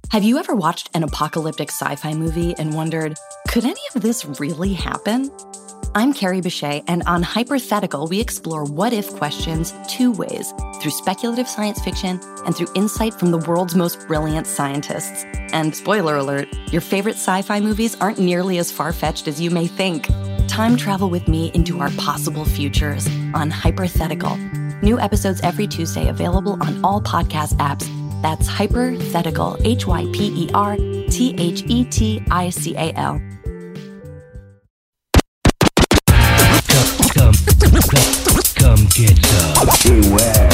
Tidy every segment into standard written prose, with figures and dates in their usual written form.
Have you ever watched an apocalyptic sci-fi movie and wondered, could any of this really happen? I'm Carrie Bechet, and on Hypothetical, we explore what-if questions two ways, through speculative science fiction and through insight from the world's most brilliant scientists. And spoiler alert, your favorite sci-fi movies aren't nearly as far-fetched as you may think. Time travel with me into our possible futures on Hypothetical. New episodes every Tuesday available on all podcast apps. That's Hypothetical, Hyperthetical. Come get some. Beware,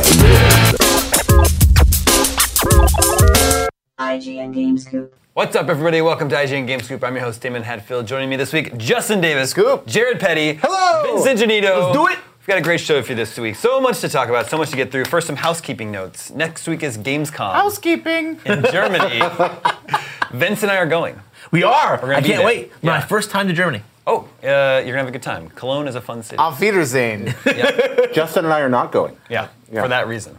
IGN Game Scoop. What's up, everybody? Welcome to IGN Game Scoop. I'm your host, Damon Hadfield. Joining me this week, Justin Davis, Scoop, Jared Petty, hello, Vincent Janito. Let's do it. We've got a great show for you this week. So much to talk about, so much to get through. First, some housekeeping notes. Next week is Gamescom. Housekeeping. In Germany. Vince and I are going. We are. I can't wait. Yeah. My first time to Germany. Oh, you're going to have a good time. Cologne is a fun city. Auf Wiedersehen. Yeah. Justin and I are not going. Yeah, for that reason.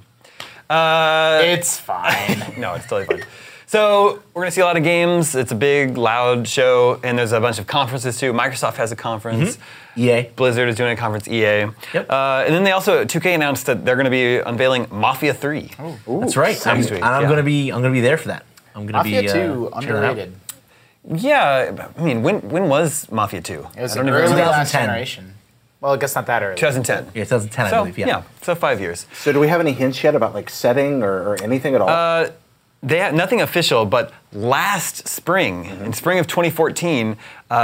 It's fine. No, it's totally fine. So we're going to see a lot of games. It's a big, loud show, and there's a bunch of conferences too. Microsoft has a conference. EA. Blizzard is doing a conference, EA. Yep. And then they also, 2K announced that they're going to be unveiling Mafia 3. Ooh, That's right. I'm next week, going to be there for that. I'm going to be Mafia 2, checking it out. underrated. Yeah, I mean, when was Mafia 2? It was I an don't early even remember. last 2010. generation. Well, I guess not that early. 2010. Yeah, 2010, So, I believe. Yeah. so 5 years. So do we have any hints yet about like setting or anything at all? They had nothing official, but last spring, in spring of 2014,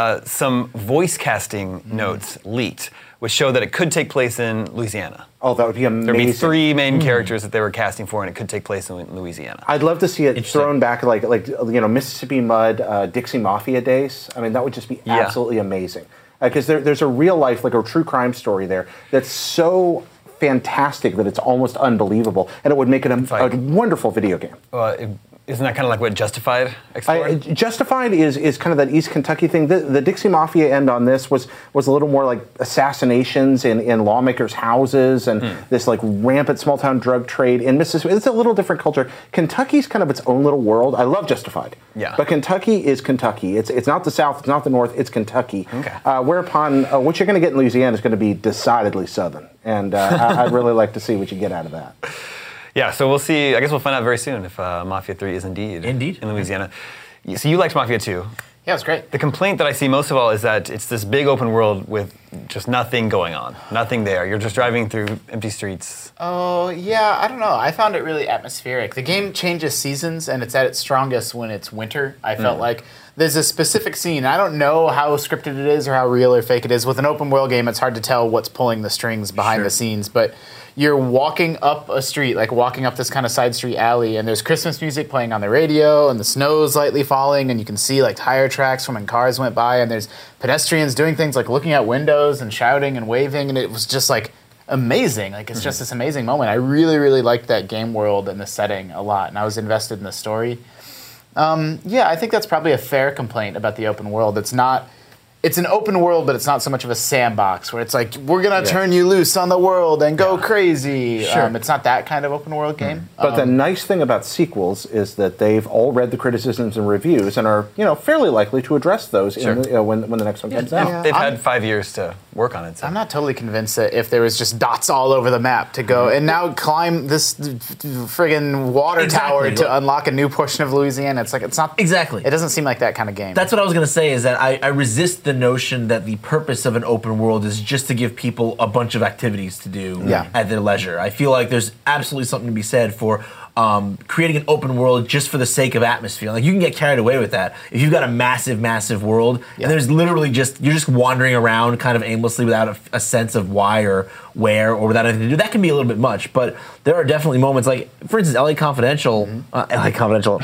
some voice casting notes leaked, which show that it could take place in Louisiana. Oh, that would be amazing. There'd be three main characters that they were casting for, and it could take place in Louisiana. I'd love to see it thrown back like Mississippi Mud, Dixie Mafia days. I mean, that would just be absolutely amazing. Because there's a real life, like a true crime story there that's so fantastic that it's almost unbelievable, and it would make it a wonderful video game. Isn't that kind of like what Justified explored? Justified is kind of that East Kentucky thing. The Dixie Mafia end on this was a little more like assassinations in lawmakers' houses and this like rampant small town drug trade in Mississippi. It's a little different culture. Kentucky's kind of its own little world. I love Justified. Yeah. But Kentucky is Kentucky. It's not the South. It's not the North. It's Kentucky. Okay. Whereupon what you're going to get in Louisiana is going to be decidedly Southern, and I'd really like to see what you get out of that. Yeah, so we'll see. I guess we'll find out very soon if Mafia 3 is indeed in Louisiana. So you liked Mafia 2. Yeah, it was great. The complaint that I see most of all is that it's this big open world with just nothing going on, nothing there. You're just driving through empty streets. Oh, yeah, I don't know. I found it really atmospheric. The game changes seasons, and it's at its strongest when it's winter. I felt like there's a specific scene. I don't know how scripted it is or how real or fake it is. With an open world game, it's hard to tell what's pulling the strings behind the scenes, but you're walking up a street, like walking up this kind of side street alley, and there's Christmas music playing on the radio, and the snow's lightly falling, and you can see like tire tracks from when cars went by, and there's pedestrians doing things like looking out windows and shouting and waving, and it was just like amazing. Like it's just this amazing moment. I really, really liked that game world and the setting a lot, and I was invested in the story. Yeah, I think that's probably a fair complaint about the open world. It's an open world, but it's not so much of a sandbox where it's like, we're going to turn you loose on the world and go crazy. Sure. It's not that kind of open world game. But the nice thing about sequels is that they've all read the criticisms and reviews and are, fairly likely to address those in when the next one comes out. They've had 5 years to work on it. So. I'm not totally convinced that if there was just dots all over the map to go and now climb this friggin' water tower to unlock a new portion of Louisiana, it's like, it's not... Exactly. It doesn't seem like that kind of game. That's what I was going to say, is that I resist the notion that the purpose of an open world is just to give people a bunch of activities to do at their leisure. I feel like there's absolutely something to be said for creating an open world just for the sake of atmosphere. Like, you can get carried away with that. If you've got a massive, massive world, and there's literally you're just wandering around kind of aimlessly without a sense of why or where or without anything to do, that can be a little bit much. But there are definitely moments, like, for instance, LA Confidential, LA Confidential,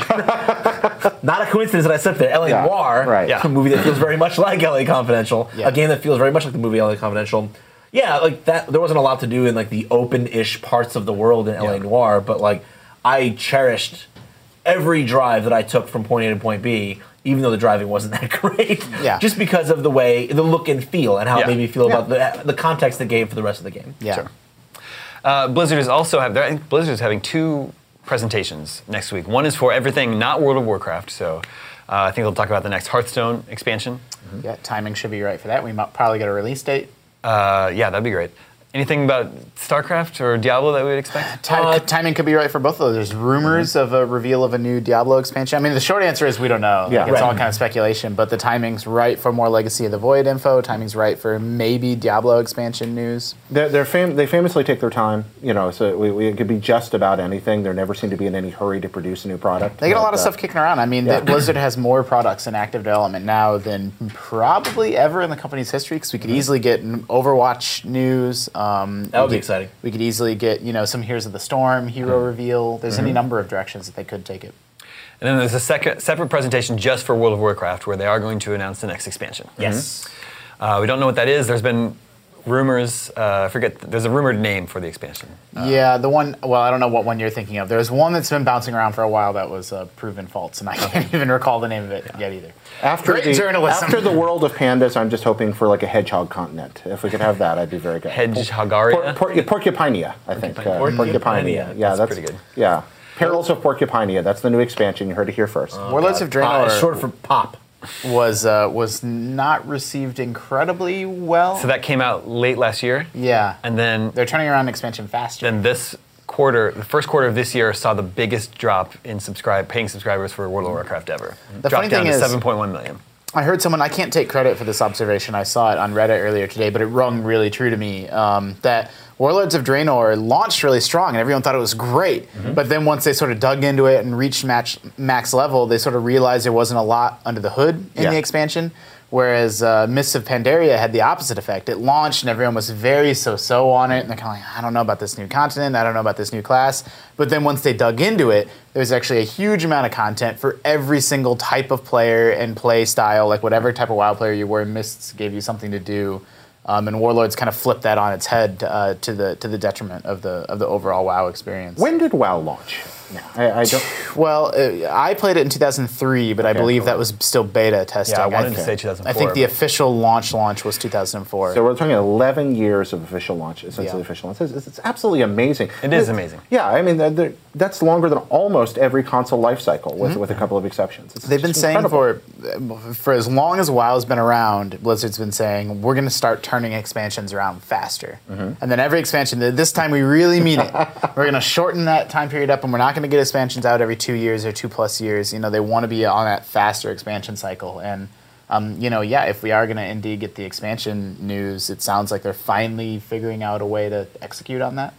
not a coincidence that I said there, LA Noire, a movie that feels very much like LA Confidential, a game that feels very much like the movie LA Confidential. Yeah, like that, there wasn't a lot to do in like the open-ish parts of the world in LA Noire, but like, I cherished every drive that I took from point A to point B, even though the driving wasn't that great. Just because of the look and feel, and how it made me feel about the context it gave for the rest of the game. Blizzard is also Blizzard is having 2 presentations next week. One is for everything not World of Warcraft, so I think they'll talk about the next Hearthstone expansion. Yeah, timing should be right for that. We might probably get a release date. Yeah, that'd be great. Anything about StarCraft or Diablo that we would expect? Timing could be right for both of those. There's rumors of a reveal of a new Diablo expansion. I mean, the short answer is we don't know. Yeah. It's all kind of speculation, but the timing's right for more Legacy of the Void info. Timing's right for maybe Diablo expansion news. They famously take their time, so it could be just about anything. They never seem to be in any hurry to produce a new product. They get a lot of stuff kicking around. I mean, Blizzard has more products in active development now than probably ever in the company's history, because we could easily get Overwatch news. That would be exciting. We could easily get, some Heroes of the Storm hero reveal. There's any number of directions that they could take it. And then there's a separate presentation just for World of Warcraft where they are going to announce the next expansion. Yes. We don't know what that is. There's been rumors. There's a rumored name for the expansion. Yeah, the one, I don't know what one you're thinking of. There's one that's been bouncing around for a while that was proven false, and I can't even recall the name of it yet either. After journalism. After the world of pandas, I'm just hoping for like a hedgehog continent. If we could have that, I'd be very good. Hedgehogaria? Porcupinea, I think. Porcupinea. Yeah, that's pretty good. Yeah. Perils of Porcupinea. That's the new expansion. You heard it here first. Warlords of Draenor Short for POP. was not received incredibly well. So that came out late last year? Yeah. And then They're turning around expansion faster. Then this quarter, the first quarter of this year, saw the biggest drop in paying subscribers for World of Warcraft ever. The Dropped funny down thing to is, 7.1 million. I heard someone, I can't take credit for this observation, I saw it on Reddit earlier today, but it rung really true to me, that Warlords of Draenor launched really strong and everyone thought it was great, but then once they sort of dug into it and reached max level, they sort of realized there wasn't a lot under the hood in the expansion, whereas Mists of Pandaria had the opposite effect. It launched and everyone was very so-so on it, and they're kind of like, I don't know about this new continent, I don't know about this new class, but then once they dug into it, there's actually a huge amount of content for every single type of player and play style, like whatever type of WoW player you were, Mists gave you something to do. And Warlords kind of flipped that on its head to the detriment of the overall WoW experience. When did WoW launch? I don't. Well, I played it in 2003, but I believe that was still beta testing. Yeah, I wanted to say 2004. I think the official launch was 2004. So we're talking 11 years of official launch since the official launch. It's absolutely amazing. It is amazing. Yeah, I mean that's longer than almost every console life cycle, with a couple of exceptions. They've been saying for as long as WoW's been around, Blizzard's been saying we're going to start turning expansions around faster, and then every expansion. This time we really mean it. We're going to shorten that time period up, and we're not going to get expansions out every 2 years or 2+ years. They want to be on that faster expansion cycle, and if we are going to indeed get the expansion news, it sounds like they're finally figuring out a way to execute on that.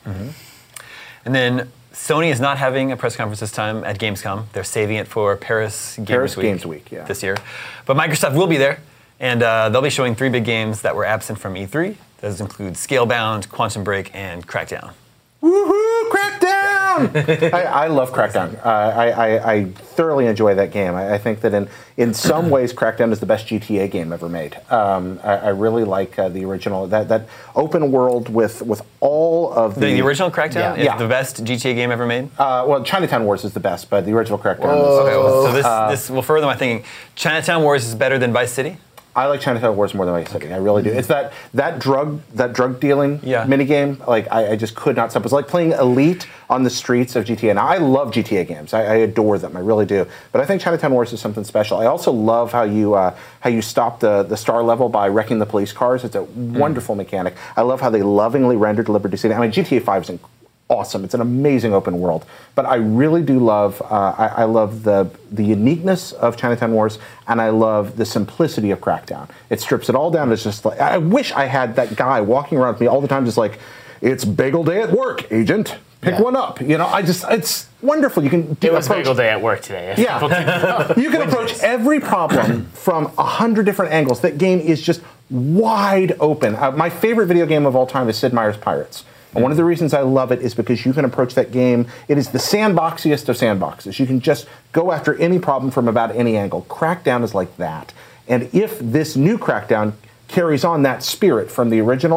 And then Sony is not having a press conference this time at Gamescom. They're saving it for Paris Games Week this year. But Microsoft will be there, and they'll be showing 3 big games that were absent from E3. Those include Scalebound, Quantum Break, and Crackdown. Woohoo! Crackdown! I love Crackdown. I thoroughly enjoy that game. I think that in some ways, Crackdown is the best GTA game ever made. I really like the original, that open world with all of the original Crackdown is the best GTA game ever made? Well, Chinatown Wars is the best, but the original Crackdown is... So this will further my thinking. Chinatown Wars is better than Vice City? I like Chinatown Wars more than Vice City. I really do. It's that drug dealing minigame. Like I just could not stop. It's like playing Elite on the streets of GTA. Now I love GTA games. I adore them. I really do. But I think Chinatown Wars is something special. I also love how you stop the star level by wrecking the police cars. It's a wonderful mechanic. I love how they lovingly rendered Liberty City. I mean, GTA 5 is awesome. It's an amazing open world. But I really do love, I love the uniqueness of Chinatown Wars, and I love the simplicity of Crackdown. It strips it all down. It's just like, I wish I had that guy walking around with me all the time just like, it's bagel day at work, agent. Pick one up. It's wonderful. You can do a bagel day at work today. Yeah. You can approach every problem from 100 different angles. That game is just wide open. My favorite video game of all time is Sid Meier's Pirates. And one of the reasons I love it is because you can approach that game. It is the sandboxiest of sandboxes. You can just go after any problem from about any angle. Crackdown is like that. And if this new Crackdown carries on that spirit from the original,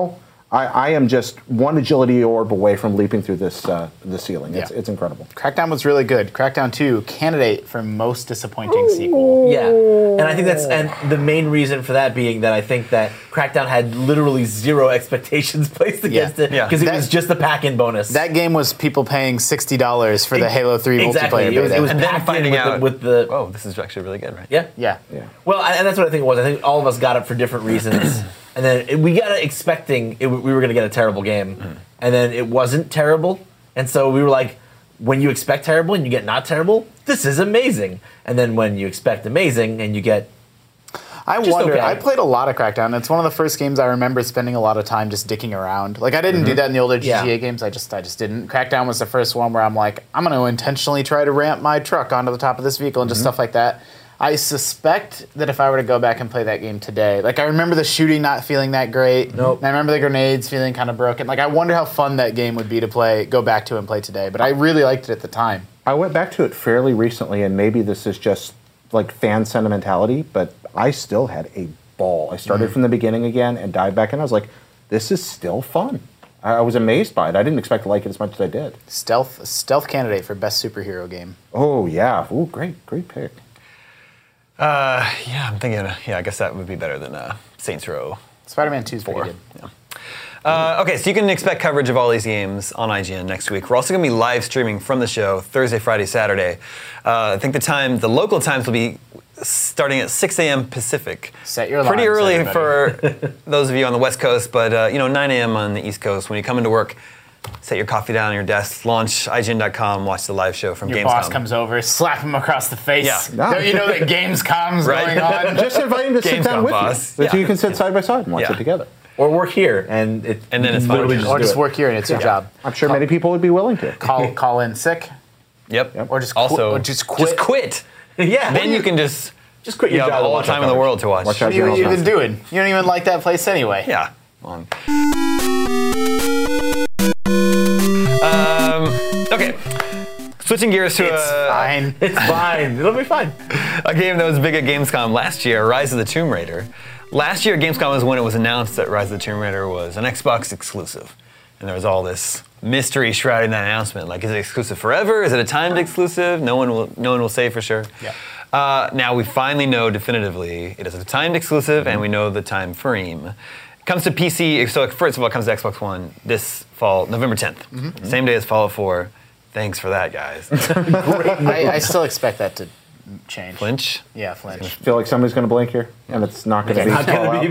I am just one agility orb away from leaping through this the ceiling. It's incredible. Crackdown was really good. Crackdown 2, candidate for most disappointing sequel. Yeah, and I think and the main reason for that being that I think that Crackdown had literally zero expectations placed against it because it was just the pack-in bonus. That game was people paying $60 for the Halo 3 multiplayer. It was and then finding out with the oh, this is actually really good, right? Yeah. Well, and that's what I think it was. I think all of us got it for different reasons. And then we got it expecting we were going to get a terrible game. And then it wasn't terrible. And so we were like, when you expect terrible and you get not terrible, this is amazing. And then when you expect amazing and you get I wonder. I played a lot of Crackdown. It's one of the first games I remember spending a lot of time just dicking around. Like I didn't do that in the older GTA games. I just didn't. Crackdown was the first one where I'm like, I'm going to intentionally try to ramp my truck onto the top of this vehicle and just stuff like that. I suspect that if I were to go back and play that game today, like I remember the shooting not feeling that great. Nope. And I remember the grenades feeling kind of broken. Like I wonder how fun that game would be to go back to and play today. But I really liked it at the time. I went back to it fairly recently, and maybe this is just like fan sentimentality, but I still had a ball. I started from the beginning again and dived back in. I was like, this is still fun. I was amazed by it. I didn't expect to like it as much as I did. Stealth candidate for best superhero game. Oh yeah. Ooh, great pick. I'm thinking. I guess that would be better than Saints Row. Spider-Man 2 is pretty good. Yeah. Okay, so you can expect coverage of all these games on IGN next week. We're also going to be live streaming from the show Thursday, Friday, Saturday. I think the local times will be starting at 6 a.m. Pacific. Set your alarms, pretty early everybody. for those of you on the West Coast, but 9 a.m. on the East Coast. When you come into work, set your coffee down on your desk, launch IGN.com, watch the live show from Gamescom. Your boss comes over, slap him across the face. Yeah. Don't you know that Gamescom's going on? Just invite him to sit down with you. So you can sit side by side and watch it together. Or work here, and then it's fun. Or just work here and it's your job. I'm sure many people would be willing to. Call in sick. Yep. Or just just quit. quit. Yeah. Then you can just quit your have job. all the time in the world to watch. What are you even doing? You don't even like that place anyway. Yeah. Okay. Switching gears to fine. It's fine. It'll be fine. A game that was big at Gamescom last year, Rise of the Tomb Raider. Last year at Gamescom was when it was announced that Rise of the Tomb Raider was an Xbox exclusive. And there was all this mystery shrouding that announcement. Like, is it exclusive forever? Is it a timed exclusive? No one will say for sure. Yeah. Now we finally know definitively it is a timed exclusive, and we know the time frame. It comes to PC, so first of all, it comes to Xbox One this fall, November 10th. Same day as Fallout 4. Thanks for that, guys. I still expect that to change. Flinch? Yeah, flinch. I feel like somebody's going to blink here, and it's not going to be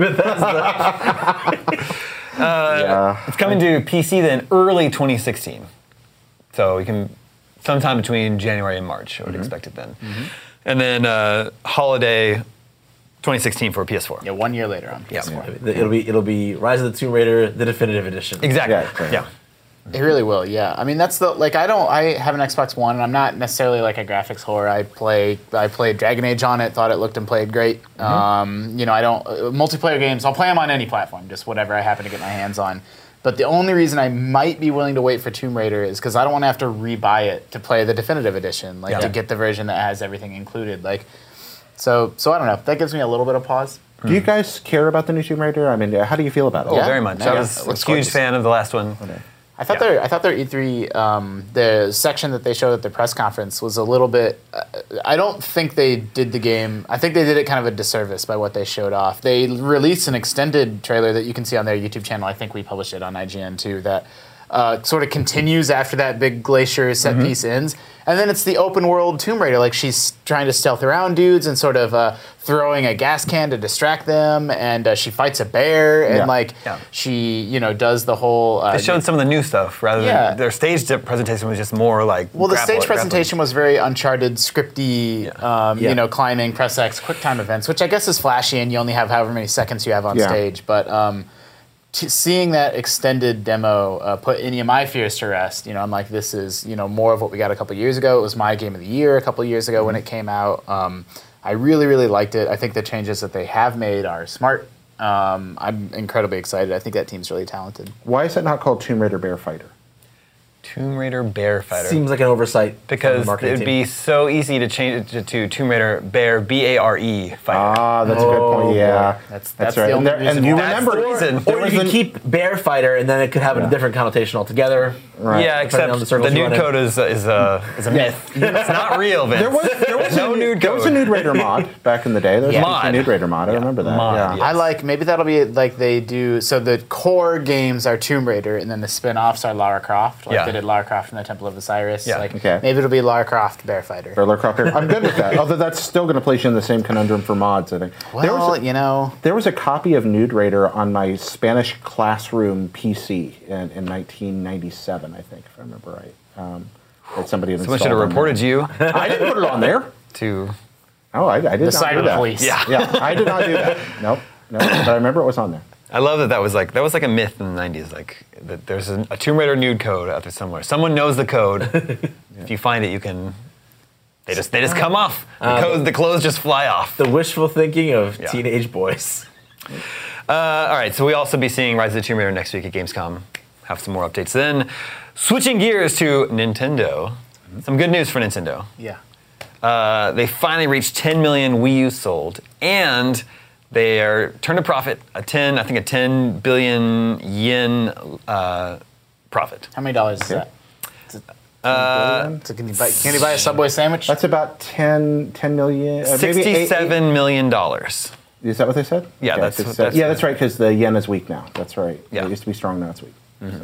Bethesda. It's coming to PC then early 2016. So you can, sometime between January and March, I would expect it then. And then holiday 2016 for PS4. Yeah, 1 year later on PS4. It'll be Rise of the Tomb Raider, the definitive edition. Exactly. Yeah. It really will, yeah. I mean, that's I have an Xbox One, and I'm not necessarily like a graphics whore. I played Dragon Age on it, thought it looked and played great. I don't, multiplayer games, I'll play them on any platform, just whatever I happen to get my hands on. But the only reason I might be willing to wait for Tomb Raider is because I don't want to have to rebuy it to play the definitive edition, to get the version that has everything included. So I don't know. That gives me a little bit of pause. Do you guys care about the new Tomb Raider? I mean, how do you feel about it? Oh, very much. I was a huge fan of the last one. Okay. I thought their E3, the section that they showed at the press conference was a little bit. I don't think they did the game. I think they did it kind of a disservice by what they showed off. They released an extended trailer that you can see on their YouTube channel. I think we published it on IGN too. That sort of continues after that big glacier set piece ends. And then it's the open world Tomb Raider. Like, she's trying to stealth around dudes and sort of throwing a gas can to distract them. And she fights a bear. And, she, does the whole... they showed some of the new stuff rather than... Their stage presentation was just more like... Well, the stage presentation was very Uncharted, scripty, climbing, press X, QuickTime events, which I guess is flashy, and you only have however many seconds you have on stage. But... seeing that extended demo put any of my fears to rest, I'm like, this is, more of what we got a couple years ago. It was my game of the year a couple years ago when it came out. I really, really liked it. I think the changes that they have made are smart. I'm incredibly excited. I think that team's really talented. Why is it not called Tomb Raider Bear Fighter? Tomb Raider Bear Fighter. Seems like an oversight. Because it'd be so easy to change it to Tomb Raider Bear, B-A-R-E Fighter. Ah, that's a good point. Yeah, That's right. the only reason you why. remember, Or you could keep Bear Fighter, and then it could have a different connotation altogether. Right. Yeah, except on the the circles you nude run code is a myth. It's not real, Vince. there was no nude There was a code. Nude Raider mod back in the day. There was Mod. a Nude Raider mod. I remember that. Mod, yeah. yeah. I like, maybe that'll be like they do, so the core games are Tomb Raider, and then the spin-offs are Lara Croft, like Yeah. they did Lara Croft and the Temple of Osiris. Yeah. Like, Okay. maybe it'll be Lara Croft Bear Fighter. Or Lara Croft. I'm good with that. Although that's still going to place you in the same conundrum for mods, I think. Well, There was a copy of Nude Raider on my Spanish classroom PC in 1997, I think, if I remember right. That somebody had Someone should installed have on reported you there. I didn't put it on there. to. Oh, I did the not do cyber that. police. Yeah. Yeah, I did not do that. Nope. But I remember it was on there. I love that was like a myth in the 90s. Like that there's a Tomb Raider nude code out there somewhere. Someone knows the code. If you find it, you can. They just come off. The clothes just fly off. The wishful thinking of Yeah. teenage boys. All right, so we'll also be seeing Rise of the Tomb Raider next week at Gamescom. Have some more updates then. Switching gears to Nintendo. Some good news for Nintendo. Yeah. They finally reached 10 million Wii U sold, and they are turned a profit. I think a 10 billion yen profit. How many dollars is that? So can you buy a Subway sandwich? That's about 10 million. Maybe $67 million. Is that what they said? Yeah, Okay, that's right, because the yen is weak now. That's right. Yeah. It used to be strong, now it's weak. Mm-hmm.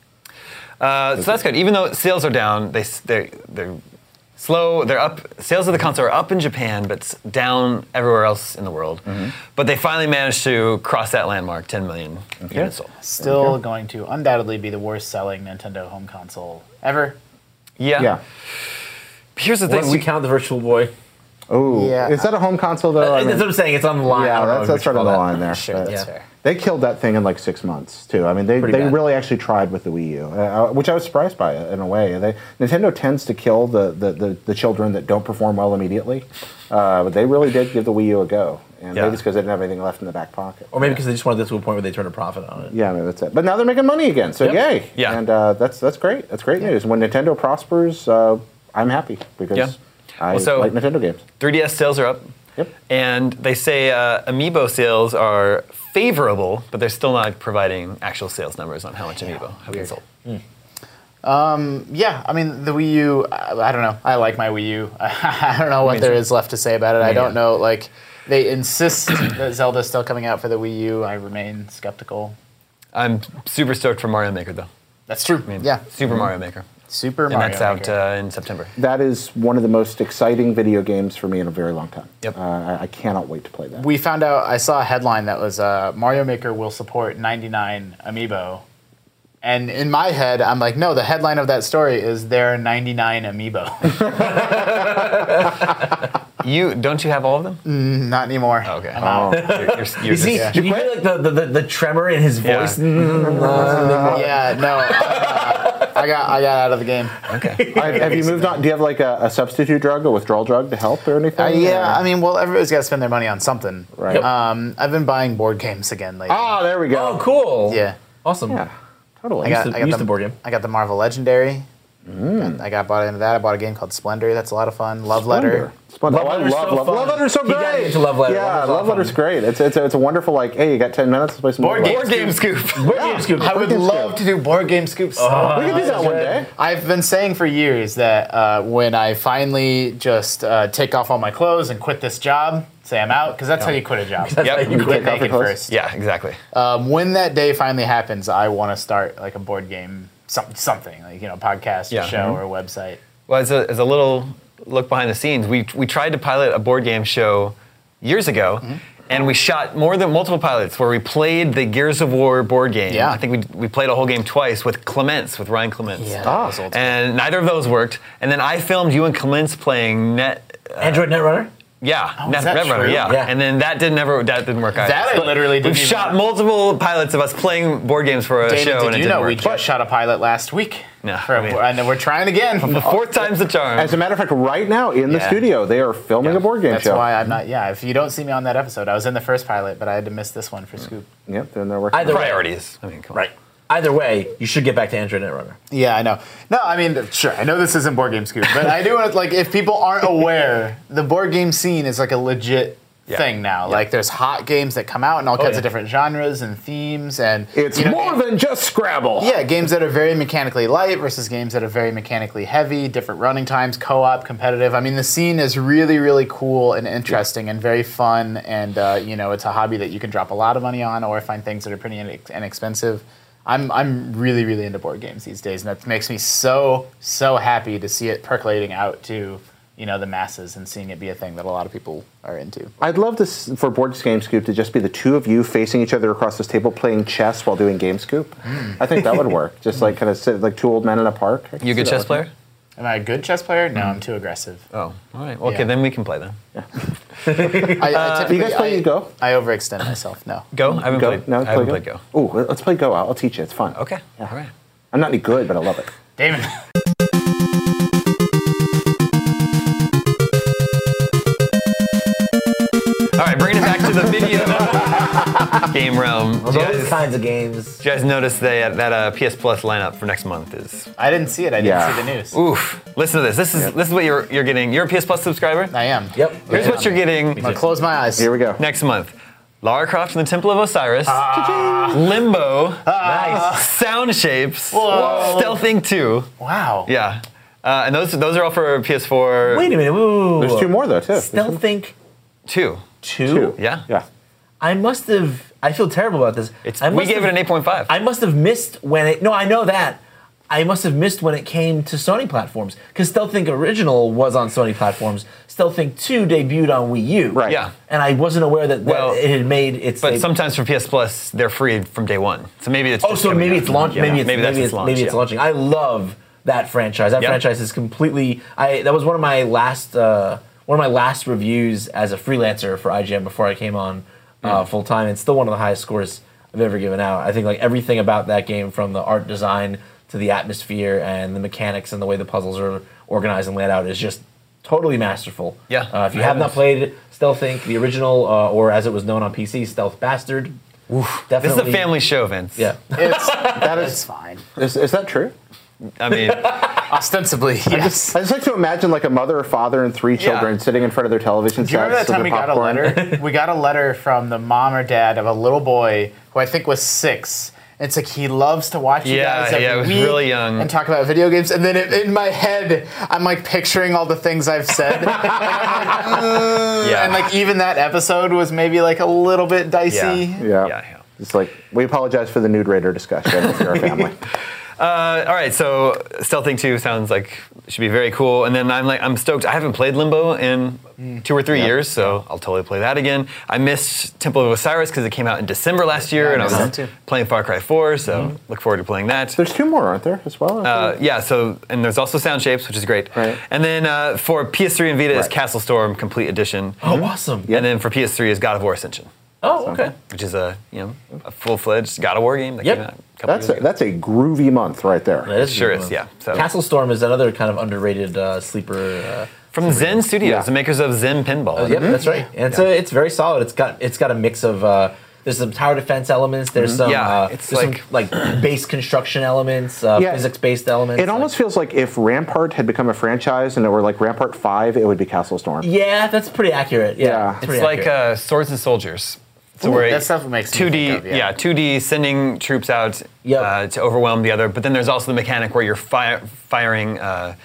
So. So that's good. Even though sales are down, they're slow. They're up. Sales of the console are up in Japan, but down everywhere else in the world. Mm-hmm. But they finally managed to cross that landmark, 10 million units sold. Still going to undoubtedly be the worst selling Nintendo home console ever. Yeah. Yeah. Here's the thing. Once you count the Virtual Boy. Oh, Yeah. is that a home console though? I mean, That's what I'm saying. It's on the line. I don't know yeah, what that's you right on call the that. line there. Sure, But that's Yeah. fair. They killed that thing in like 6 months too. I mean, they Pretty bad. really actually tried with the Wii U, which I was surprised by in a way. Nintendo tends to kill the children that don't perform well immediately, but they really did give the Wii U a go. And Yeah. maybe it's because they didn't have anything left in the back pocket. Or maybe because they just wanted to get to a point where they turned a profit on it. Yeah, maybe that's it. But now they're making money again, so yay! Yeah. And that's great. That's great news. When Nintendo prospers, I'm happy because Yeah. I Also- like Nintendo games. 3DS sales are up. Yep. And they say Amiibo sales are favorable, but they're still not providing actual sales numbers on how much Amiibo have been sold. Yeah, I mean, the Wii U, I don't know. I like my Wii U. I don't know what there is left to say about it. I don't know, like, they insist that Zelda's still coming out for the Wii U. I remain skeptical. I'm super stoked for Mario Maker, though. That's true. I mean, Yeah. Super Mario Maker. Super And Mario that's out Maker. in September. That is one of the most exciting video games for me in a very long time. Yep. I cannot wait to play that. We found out, I saw a headline that was Mario Maker will support 99 Amiibo. And in my head, I'm like, no, the headline of that story is there are 99 Amiibo. Don't you have all of them? Not anymore. Oh, okay. I'm out. You're You see, just- you hear like the tremor in his Yeah. voice? Yeah, no. I got out of the game. okay. Have you moved on? Do you have like a substitute drug, a withdrawal drug to help or anything? Yeah, I mean, well, everybody's got to spend their money on something. Right. I've been buying board games again lately. Ah, there we go. Oh, cool. Yeah. Awesome. Yeah, totally. Used the board game. I got the Marvel Legendary. I got bought into that. I bought a game called Splendor. That's a lot of fun. Love Letter. Splendor. Love Oh, I Letter's love so Love fun. Love Letter's so He got great. into Love Letter. Yeah, Love Love Letter's great. It's a wonderful like, hey, you got 10 minutes, let's play some Board more. game. Board game scoop. Board game scoop. I would love to do board game scoops. We can do that one day. I've been saying for years that when I finally just take off all my clothes and quit this job, say I'm out, because that's how you quit a job. That's Yep. how you You quit take off your naked clothes? first. Yeah, exactly. When that day finally happens, I want to start like a board game, something like podcast, Yeah. or show, or a website. Well, as a little look behind the scenes, we tried to pilot a board game show years ago, and we shot multiple pilots where we played the Gears of War board game. Yeah. I think we played a whole game twice with Ryan Clements. Yeah, Ah. that was old. And neither of those worked. And then I filmed you and Clements playing Android Netrunner? Yeah, is that Netrunner, true? yeah. Yeah. And then that didn't work either. That I literally didn't We've even shot know. multiple pilots of us playing board games for a David, show, and did it you didn't know we work. just shot a pilot last week? Yeah, And then we're trying again. The fourth time's the charm. As a matter of fact, right now in the Yeah. studio, they are filming a board game That's show. why I'm not. Yeah, if you don't see me on that episode, I was in the first pilot, but I had to miss this one for Scoop. Yep, they're working. Either way. Priorities. I mean, come on. Right. Either way, you should get back to Android Netrunner. Yeah, I know. No, I mean, sure, I know this isn't Board Game Scoop, but I do want to, like, if people aren't aware, the board game scene is like a legit thing now. Like, there's hot games that come out in all kinds of different genres and themes, and it's more than just Scrabble. Yeah, games that are very mechanically light versus games that are very mechanically heavy, different running times, co-op, competitive. I mean, the scene is really, really cool and interesting and very fun, and it's a hobby that you can drop a lot of money on or find things that are pretty inexpensive. I'm really, really into board games these days, and that makes me so happy to see it percolating out to the masses and seeing it be a thing that a lot of people are into. I'd love this for Board Game Scoop to just be the two of you facing each other across this table playing chess while doing Game Scoop. I think that would work. Just like kind of sit like two old men in a park. You a good chess player? Am I a good chess player? No, I'm too aggressive. Oh, all right. Well, okay, then we can play then. I typically, you guys play Go? I overextend myself. No. Go? I haven't played. No, I haven't played Go. Oh, let's play Go. I'll teach you. It's fun. Okay. Yeah. All right. I'm not any good, but I love it. Damon. All right, bringing it back to the video game realm. Those kinds of games. Did you guys notice that PS Plus lineup for next month is? I didn't see it. I didn't see the news. Oof! Listen to this. This is what you're getting. You're a PS Plus subscriber. I am. Yep. Here's what you're getting. I'm gonna close my eyes. Here we go. Next month. Lara Croft and the Temple of Osiris, Limbo, Nice. Sound Shapes, Whoa. Stealth Inc. 2. Wow. Yeah. And those are all for PS4. Wait a minute. Whoa. There's two more though too. Stealth Inc. 2. 2? Yeah. I must have. I feel terrible about this. We gave it an 8.5. I must have missed when it. No, I know that. I must have missed when it came to Sony platforms because Stealth Inc. original was on Sony platforms. Stealth Inc. 2 debuted on Wii U. Right. Yeah. And I wasn't aware that it had made its. But sometimes for PS Plus, they're free from day one. So maybe it's. Oh, so maybe it's launch. Maybe it's launching. I love that franchise. That franchise is completely. That was one of my last reviews as a freelancer for IGN before I came on full time. It's still one of the highest scores I've ever given out. I think like everything about that game, from the art design to the atmosphere and the mechanics and the way the puzzles are organized and laid out, is just totally masterful. Yeah. If you have not played Stealth Inc., the original, or as it was known on PC, Stealth Bastard. This is a family show, Vince. Yeah. It's fine. Is that true? I mean, ostensibly, yes. I just like to imagine like a mother, a father, and three children sitting in front of their television sets. Do you remember that time we got a letter? We got a letter from the mom or dad of a little boy who I think was 6. It's like he loves to watch you guys every was week really young. and talk about video games. And then in my head, I'm like picturing all the things I've said. And like even that episode was maybe like a little bit dicey. Yeah. It's like, we apologize for the nude raider discussion if you're a family. All right, so Stealth Inc. 2 sounds like it should be very cool. And then I'm stoked. I haven't played Limbo in 2 or 3 years, so I'll totally play that again. I missed Temple of Osiris because it came out in December last year, and I was playing Far Cry 4, so look forward to playing that. There's 2 more, aren't there, as well? And there's also Sound Shapes, which is great. Right. And then for PS3 and Vita is Castle Storm Complete Edition. Oh, awesome. And then for PS3 is God of War Ascension. Oh, okay. Which is a full-fledged God of War game that came out a couple years ago. That's a groovy month right there. It sure is, yeah. So Castle Storm is another kind of underrated sleeper. From Zen Studios, the makers of Zen Pinball. Yep, that's right. And it's very solid. It's got a mix of there's some tower defense elements. There's some some base construction elements, physics-based elements. It almost feels like if Rampart had become a franchise and it were like Rampart 5, it would be Castle Storm. Yeah, that's pretty accurate. Yeah. It's like Swords and Soldiers. So that stuff makes 2D, 2D sending troops out to overwhelm the other. But then there's also the mechanic where you're firing,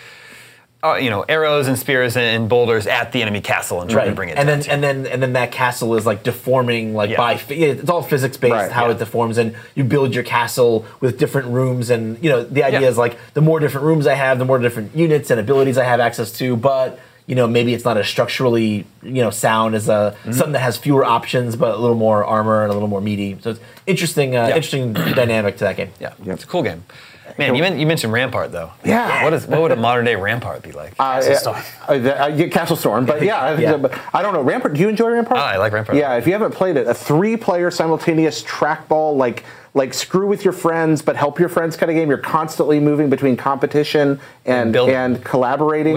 arrows and spears and boulders at the enemy castle and trying to bring it down. And then that castle is like deforming it's all physics based how it deforms, and you build your castle with different rooms, and the idea is like the more different rooms I have, the more different units and abilities I have access to, but maybe it's not as structurally, sound as something that has fewer options, but a little more armor and a little more meaty. So it's interesting dynamic to that game. Yeah, it's a cool game. Man, you mentioned Rampart though. Yeah. What would a modern day Rampart be like? Castle Storm. Castle Storm, but I don't know. Rampart. Do you enjoy Rampart? I like Rampart. Yeah, if you haven't played it, a 3-player simultaneous trackball, like screw with your friends, but help your friends kind of game. You're constantly moving between competition and collaborating.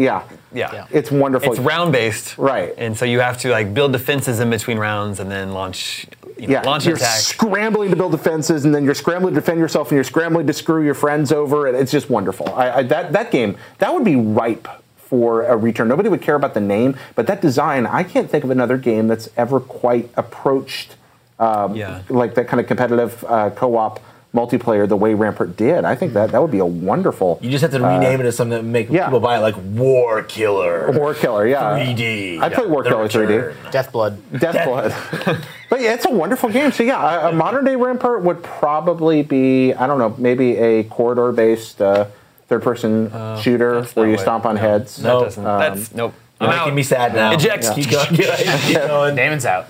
It's wonderful. It's round based, right? And so you have to build defenses in between rounds and then launch launch an you're attack. scrambling to build defenses, and then you're scrambling to defend yourself, and you're scrambling to screw your friends over, and it's just wonderful. That game, that would be ripe for a return. Nobody would care about the name, but that design, I can't think of another game that's ever quite approached like that kind of competitive co-op multiplayer the way Rampart did. I think that would be a wonderful. You just have to rename it as something that make people buy it, like War Killer. War Killer, yeah. 3D. I play War Killer 3D. Deathblood. But yeah, it's a wonderful game. So yeah, a modern day Rampart would probably be, I don't know, maybe a corridor-based third-person shooter where you stomp on heads. That doesn't. That's nope. You're making me sad now. Eject. Keep going. Damon's out.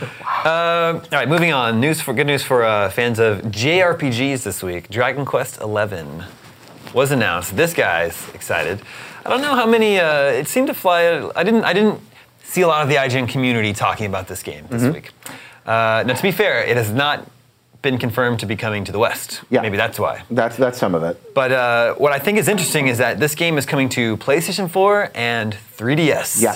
All right, moving on. Good news for fans of JRPGs this week. Dragon Quest XI was announced. This guy's excited. I don't know how many. It seemed to fly. I didn't see a lot of the IGN community talking about this game this week. Now, to be fair, it has not been confirmed to be coming to the West. Yeah. Maybe that's why. That's some of it. But what I think is interesting is that this game is coming to PlayStation 4 and 3DS. Yeah,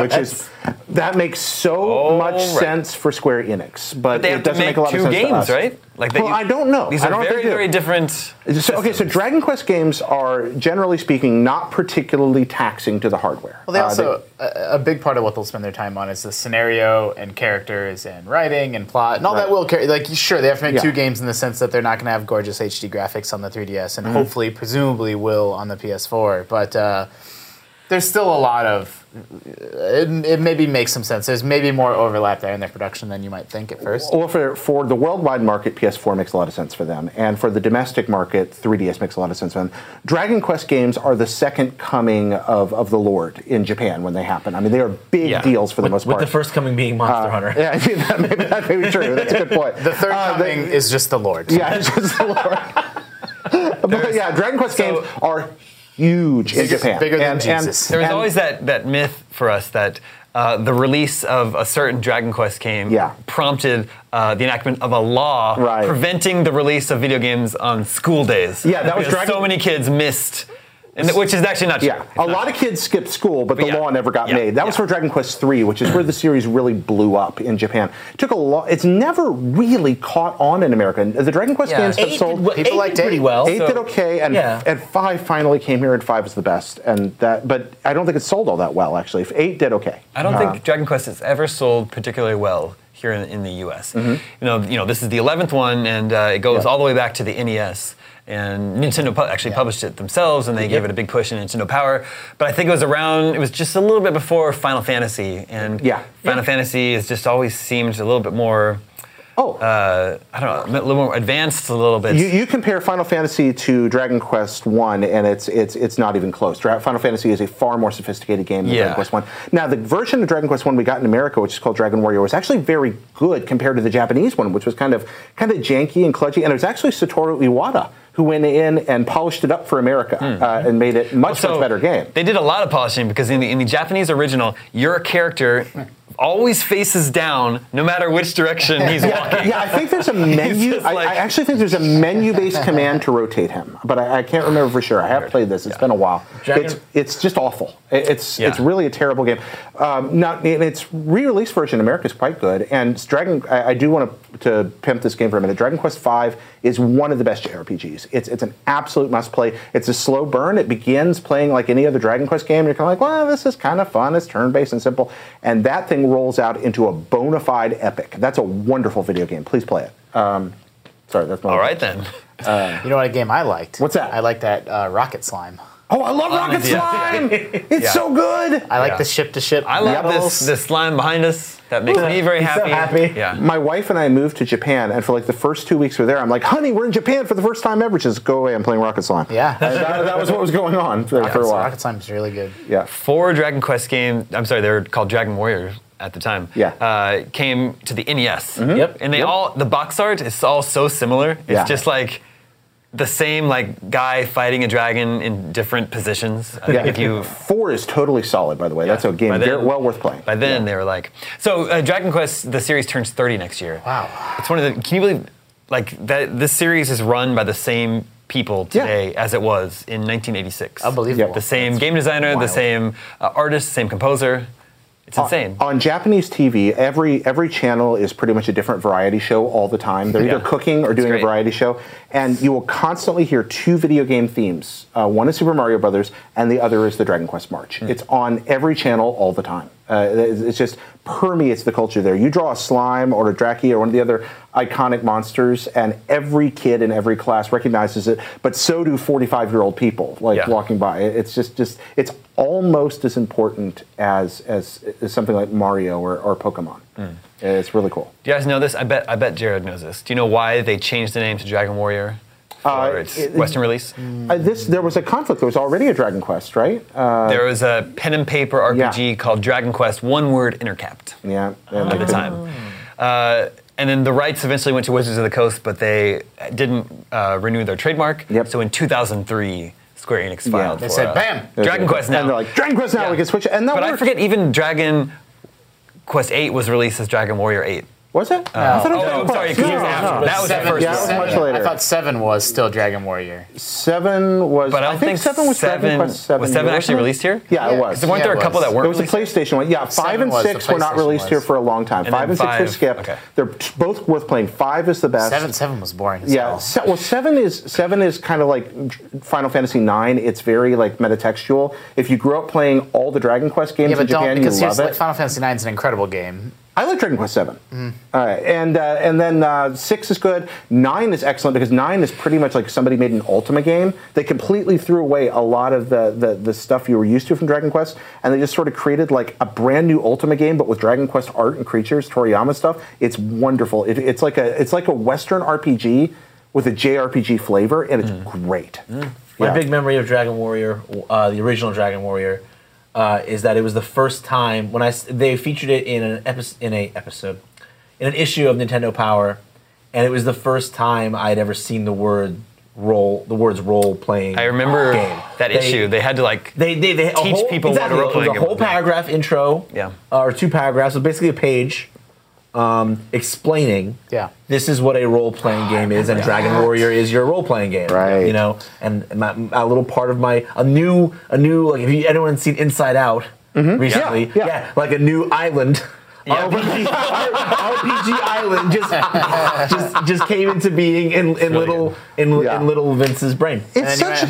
that makes so much sense for Square Enix, but they have it doesn't to make a lot of two sense games, to us. right? Like I don't know. These are very different. So Dragon Quest games are, generally speaking, not particularly taxing to the hardware. Well, they also a big part of what they'll spend their time on is the scenario and characters and writing and plot and all that will carry. Like, sure, they have to make two games in the sense that they're not going to have gorgeous HD graphics on the 3DS, and hopefully, presumably, will on the PS4. But there's still a lot of. It maybe makes some sense. There's maybe more overlap there in their production than you might think at first. Well, for the worldwide market, PS4 makes a lot of sense for them. And for the domestic market, 3DS makes a lot of sense for them. Dragon Quest games are the second coming of the Lord in Japan when they happen. I mean, they are big deals for the most part. With the first coming being Monster Hunter. Yeah, I mean, that may be true. That's a good point. The third coming is just the Lord. Yeah, it's just the Lord. But yeah, Dragon Quest games are huge in Japan. Bigger than Jesus. There was always that myth for us that the release of a certain Dragon Quest game prompted the enactment of a law preventing the release of video games on school days. Yeah, that was so many kids missed. Which is actually not true. Yeah, a lot of kids skipped school, but the law never got made. That was for Dragon Quest III, which is where the series really blew up in Japan. It took a lot. It's never really caught on in America. The Dragon Quest games have sold. People liked it pretty well. 8 did okay, and 5 finally came here, and 5 was the best. But I don't think it sold all that well, actually. 8 did okay. I don't think Dragon Quest has ever sold particularly well here in the U.S. You know, this is the 11th one, and it goes all the way back to the NES. And Nintendo actually published it themselves, and they gave it a big push in Nintendo Power. But I think it was just a little bit before Final Fantasy. And Final Fantasy has just always seemed a little bit more, I don't know, a little more advanced a little bit. You compare Final Fantasy to Dragon Quest 1, and it's not even close. Final Fantasy is a far more sophisticated game than Dragon Quest 1. Now, the version of Dragon Quest 1 we got in America, which is called Dragon Warrior, was actually very good compared to the Japanese one, which was kind of janky and kludgy. And it was actually Satoru Iwata who went in and polished it up for America and made it much better game. They did a lot of polishing because in the Japanese original, your character always faces down no matter which direction he's walking. Yeah, I think there's a menu. I actually think there's a menu-based command to rotate him, but I can't remember for sure. I have played this. It's been a while. It's just awful. It's really a terrible game. Its re-release version in America is quite good, and I do want to pimp this game for a minute. Dragon Quest V is one of the best JRPGs. It's an absolute must-play. It's a slow burn. It begins playing like any other Dragon Quest game. You're kind of like, well, this is kind of fun. It's turn-based and simple, and that thing rolls out into a bona fide epic. That's a wonderful video game. Please play it. Sorry, that's my all right then. You know what game I liked? What's that? I like that Rocket Slime. Oh, I love Rocket Slime! It's so good! I like the ship-to-ship I love this slime behind us. That makes me very happy. So happy. Yeah. My wife and I moved to Japan, and for like the first 2 weeks we were there, I'm like, honey, we're in Japan for the first time ever. Just go away, I'm playing Rocket Slime. Yeah. That was what was going on for a while. Rocket Slime is really good. Yeah. 4 Dragon Quest games, they were called Dragon Warriors at the time, came to the NES. Yep. And the box art is all so similar. It's just like the same guy fighting a dragon in different positions. I think if you 4 is totally solid, by the way. That's a game well worth playing. By then they were like, so Dragon Quest, the series turns 30 next year. Wow. It's one of the, can you believe that this series is run by the same people today as it was in 1986. Unbelievable. The same game designer, the same artist, same composer. It's insane. On Japanese TV, every channel is pretty much a different variety show all the time. They're either cooking or doing a variety show, and you will constantly hear 2 video game themes. One is Super Mario Brothers, and the other is the Dragon Quest March. It's on every channel all the time. It just permeates the culture there. You draw a slime or a Draki or one of the other iconic monsters, and every kid in every class recognizes it, but so do 45-year-old people walking by. It's just it's almost as important as something like Mario or Pokemon. It's really cool. Do you guys know this? I bet Jared knows this. Do you know why they changed the name to Dragon Warrior for its Western release? There was a conflict. There was already a Dragon Quest, right? There was a pen and paper RPG called Dragon Quest, one word intercapped. Yeah. At the time. And then the rights eventually went to Wizards of the Coast, but they didn't renew their trademark. So in 2003, Square Enix filed They for said, bam! Dragon Quest now. And they're like, Dragon Quest now, we can switch it. And that But worked. I forget, even Dragon Quest 8 was released as Dragon Warrior 8. Was it? I thought it was I'm sorry, because that was the first Yeah, one. that was much later. I thought 7 was still Dragon Warrior. 7 was. But I don't think 7 was Dragon Quest 7. Was 7 actually released here? Yeah, it was. Weren't there a couple that weren't It was a released? PlayStation one. Yeah, 5 and 6 were not released here for a long time. And 5 and then 6 were 5, skipped. okay. They're both worth playing. 5 is the best. 7 was boring as Yeah, hell. well, 7 is kind of like Final Fantasy 9. It's very like metatextual. If you grew up playing all the Dragon Quest games in Japan, you because love like it. Final Fantasy 9 is an incredible game. I like Dragon Quest 7. All right, and then 6 is good. 9 is excellent because 9 is pretty much like somebody made an Ultima game. They completely threw away a lot of the stuff you were used to from Dragon Quest, and they just sort of created like a brand new Ultima game, but with Dragon Quest art and creatures, Toriyama stuff. It's wonderful. It's like a Western RPG with a JRPG flavor, and it's great. My big memory of Dragon Warrior, the original Dragon Warrior, is that it was the first time when they featured it in an issue of Nintendo Power, and it was the first time I'd ever seen the words role playing. I remember game. that issue. They had to teach people what a role playing game was. A whole paragraph intro, or 2 paragraphs, so basically a page. Explaining this is what a role-playing game is, and Dragon Warrior is your role-playing game, right? You know, and a little part of a new like if anyone's seen Inside Out recently, like a new island. RPG Island just came into being in little Vince's brain. It's such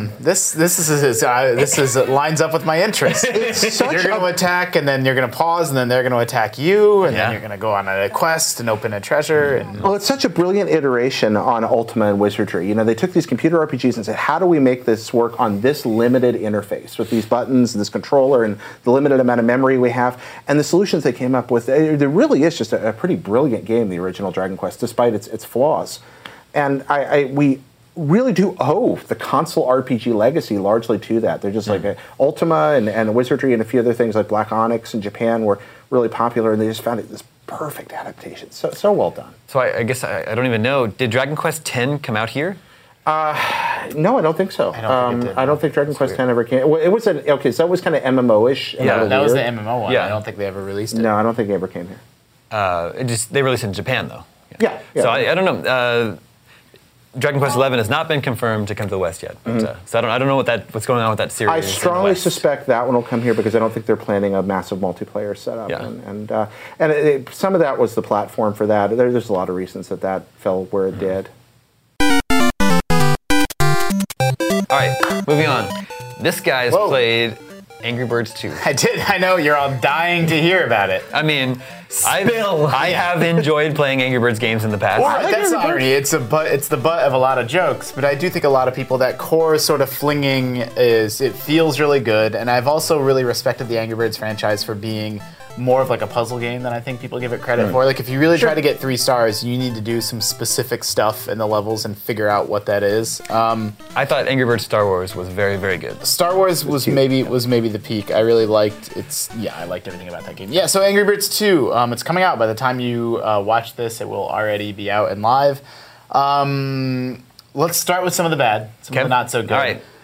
this lines up with my interests. You're going to attack, and then you're going to pause, and then they're going to attack you, and then you're going to go on a quest and open a treasure. And well, it's such a brilliant iteration on Ultima and Wizardry. You know, they took these computer RPGs and said, how do we make this work on this limited interface with these buttons and this controller and the limited amount of memory we have? And the solutions they came up with, there really is just a pretty brilliant game, the original Dragon Quest, despite its flaws. And we really do owe the console RPG legacy largely to that. They're just like Ultima and Wizardry and a few other things like Black Onyx in Japan were really popular, and they just found it this perfect adaptation. So well done. So I guess I don't even know. Did Dragon Quest X come out here? No, I don't think so. I don't think Dragon Quest X ever came. Well, it was so it was kind of MMO-ish. Yeah, that was the MMO one. Yeah. I don't think they ever released it. No, I don't think it ever came here. They released it in Japan though. Yeah. So I don't know. Dragon Quest XI has not been confirmed to come to the West yet. But, so I don't know what's going on with that series. I strongly suspect that one will come here because I don't think they're planning a massive multiplayer setup. Yeah. And some of that was the platform for that. There's a lot of reasons that fell where it did. All right, moving on. This guy's played Angry Birds 2. I did. I know you're all dying to hear about it. I mean, I have enjoyed playing Angry Birds games in the past. Well, that's irony. It's the butt of a lot of jokes, but I do think a lot of people that core sort of flinging it feels really good, and I've also really respected the Angry Birds franchise for being more of like a puzzle game than I think people give it credit for. Like if you really try to get 3 stars, you need to do some specific stuff in the levels and figure out what that is. I thought Angry Birds Star Wars was very, very good. Star Wars was maybe the peak. I really liked I liked everything about that game. Yeah, so Angry Birds 2, it's coming out. By the time you watch this, it will already be out and live. Let's start with some of the bad, some of the not so good. All right.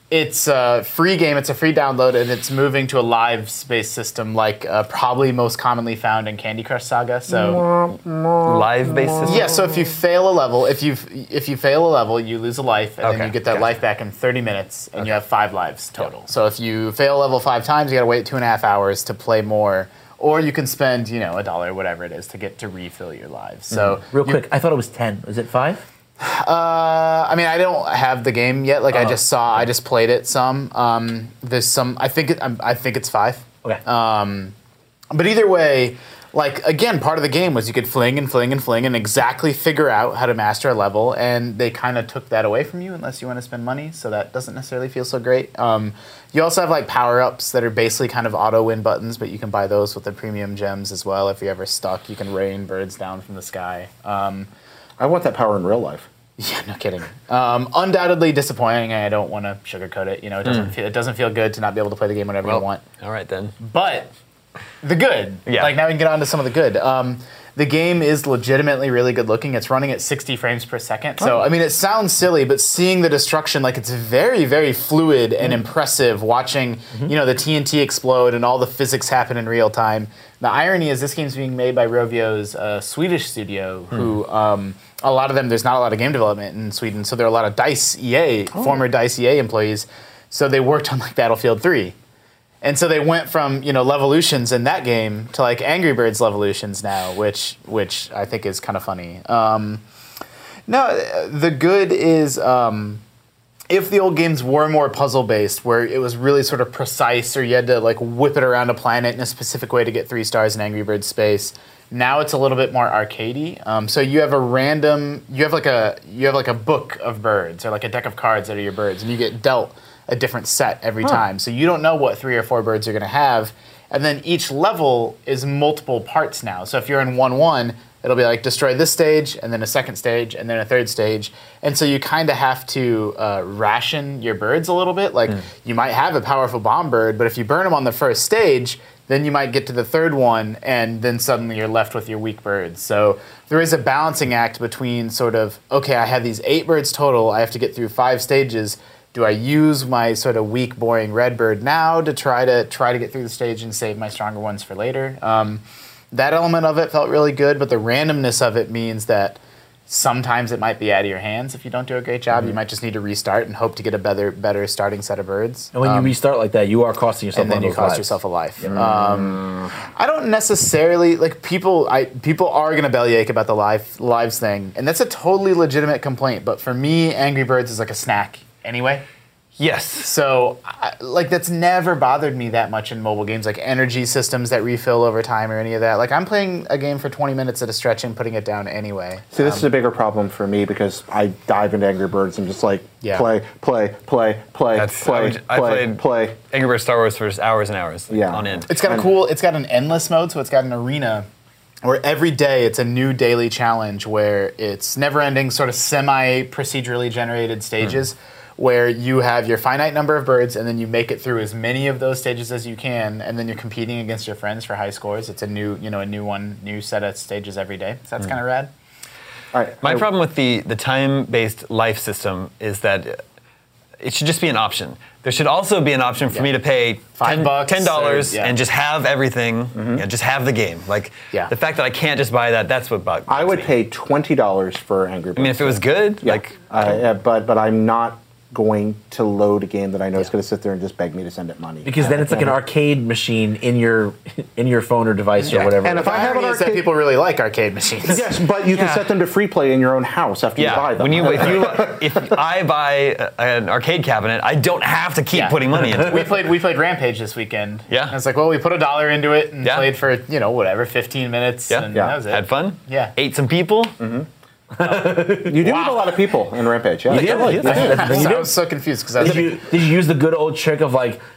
It's a free game. It's a free download, and it's moving to a live-based system, like probably most commonly found in Candy Crush Saga. So live-based system. Yeah. So if you fail a level, if you fail a level, you lose a life, and then you get that life back in 30 minutes, and you have 5 lives total. Yep. So if you fail a level 5 times, you got to wait 2.5 hours to play more. Or you can spend, $1, whatever it is, to get to refill your lives. So real quick, I thought it was 10. Is it 5? I mean, I don't have the game yet. Like I just played it some. There's some. I think it's 5. Okay. But either way, like again, part of the game was you could fling and exactly figure out how to master a level, and they kind of took that away from you unless you want to spend money. So that doesn't necessarily feel so great. You also have like power-ups that are basically kind of auto-win buttons, but you can buy those with the premium gems as well. If you're ever stuck, you can rain birds down from the sky. I want that power in real life. Yeah, no kidding. Undoubtedly disappointing. I don't want to sugarcoat it. It doesn't feel good to not be able to play the game whenever you want. All right then. But the good. Yeah. Like now we can get on to some of the good. The game is legitimately really good looking. It's running at 60 frames per second. So, I mean, it sounds silly, but seeing the destruction, like it's very, very fluid and impressive watching, the TNT explode and all the physics happen in real time. The irony is this game's being made by Rovio's Swedish studio, who a lot of them, there's not a lot of game development in Sweden, so there are a lot of DICE EA, former DICE EA employees. So they worked on like Battlefield 3. And so they went from, Levolutions in that game to like Angry Birds Levolutions now, which I think is kind of funny. No, the good is if the old games were more puzzle-based, where it was really sort of precise, or you had to like whip it around a planet in a specific way to get 3 stars in Angry Birds Space, now it's a little bit more arcadey. So you have like a book of birds, or like a deck of cards that are your birds, and you get dealt a different set every time. So you don't know what 3 or 4 birds you're going to have. And then each level is multiple parts now. So if you're in 1-1, it'll be like destroy this stage, and then a second stage, and then a third stage. And so you kind of have to ration your birds a little bit. Like you might have a powerful bomb bird, but if you burn them on the first stage, then you might get to the third one, and then suddenly you're left with your weak birds. So there is a balancing act between sort of, okay, I have these 8 birds total, I have to get through 5 stages. Do I use my sort of weak, boring red bird now to try to get through the stage and save my stronger ones for later? That element of it felt really good, but the randomness of it means that sometimes it might be out of your hands if you don't do a great job. You might just need to restart and hope to get a better starting set of birds. And when you restart like that, you are costing yourself. And then you cost yourself a life. I don't necessarily like people. People are going to bellyache about the lives thing, and that's a totally legitimate complaint. But for me, Angry Birds is like a snack anyway. Yes. So, that's never bothered me that much in mobile games, like energy systems that refill over time or any of that. Like, I'm playing a game for 20 minutes at a stretch and putting it down anyway. See, this is a bigger problem for me because I dive into Angry Birds and just like play. I played Angry Birds Star Wars for just hours and hours on end. It's got it's got an endless mode, so it's got an arena where every day it's a new daily challenge where it's never-ending sort of semi-procedurally generated stages. Where you have your finite number of birds, and then you make it through as many of those stages as you can, and then you're competing against your friends for high scores. It's a new set of stages every day. So that's kind of rad. All right. My problem with the time-based life system is that it should just be an option. There should also be an option for me to pay $10 and just have everything, just have the game. Like the fact that I can't just buy that's what bugs me. I would pay $20 for Angry Birds. I mean, if it was good, but I'm not going to load a game that I know is going to sit there and just beg me to send it money. Because then it's like an arcade machine in your phone or device or whatever. And if I have an arcade, that people really like arcade machines. Yes, but you can set them to free play in your own house after you buy them. If I buy an arcade cabinet, I don't have to keep putting money in it. We played Rampage this weekend. Yeah. And it's like, well, we put $1 into it and played for 15 minutes. Yeah. And that was it. Had fun. Yeah. Ate some people. You do meet a lot of people in Rampage. Yeah. I was so confused because did you use the good old trick of like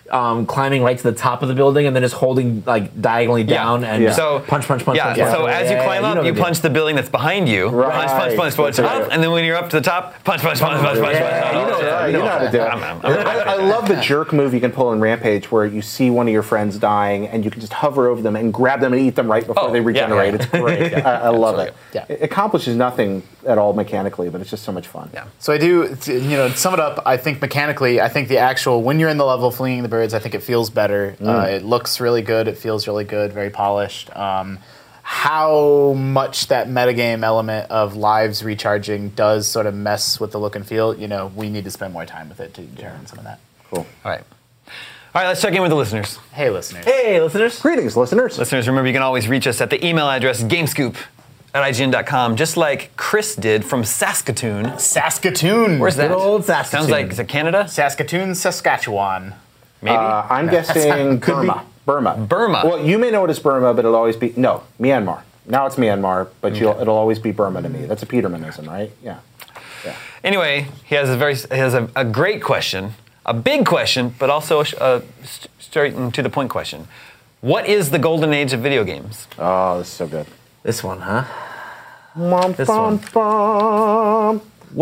climbing right to the top of the building and then just holding like diagonally down and just punch. Yeah. So as you climb up, you punch the building that's behind you. Right. Punch, and then when you're up to the top, punch. You know how to do it. I love the jerk move you can pull in Rampage where you see one of your friends dying and you can just hover over them and grab them and eat them right before they regenerate. It's great. I love it. Yeah. It accomplishes nothing at all mechanically, but it's just so much fun. Yeah. So I do, to sum it up, I think mechanically, I think the actual, when you're in the level fleeing the birds, I think it feels better. It looks really good. It feels really good, very polished. How much that metagame element of lives recharging does sort of mess with the look and feel, we need to spend more time with it to determine some of that. Cool. All right, let's check in with the listeners. Hey, listeners. Hey, listeners. Greetings, listeners. Listeners, remember you can always reach us at the email address gamescoop@ign.com, just like Chris did from Saskatoon. Saskatoon. Where's that? Good old Saskatoon. Sounds like, is it Canada? Saskatoon, Saskatchewan. Maybe? I'm guessing Burma. Burma. Well, you may know it as Burma, but it'll always be Myanmar. Now it's Myanmar, but it'll always be Burma to me. That's a Petermanism, right? Yeah. Anyway, he has a great question, a big question, but also a straight and to the point question. What is the golden age of video games? Oh, this is so good. This one, huh? This one.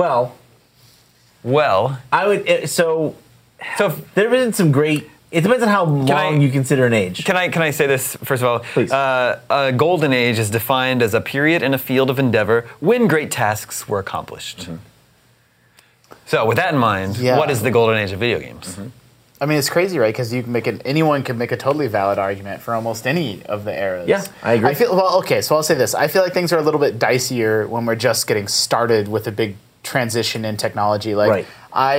Well, I would. So there isn't some great. It depends on how long you consider an age. Can I say this first of all? Please. A golden age is defined as a period in a field of endeavor when great tasks were accomplished. Mm-hmm. So with that in mind, what is the golden age of video games? Mm-hmm. I mean, it's crazy, right? Because anyone can make a totally valid argument for almost any of the eras. Yeah, I agree. So I'll say this. I feel like things are a little bit dicier when we're just getting started with a big transition in technology. The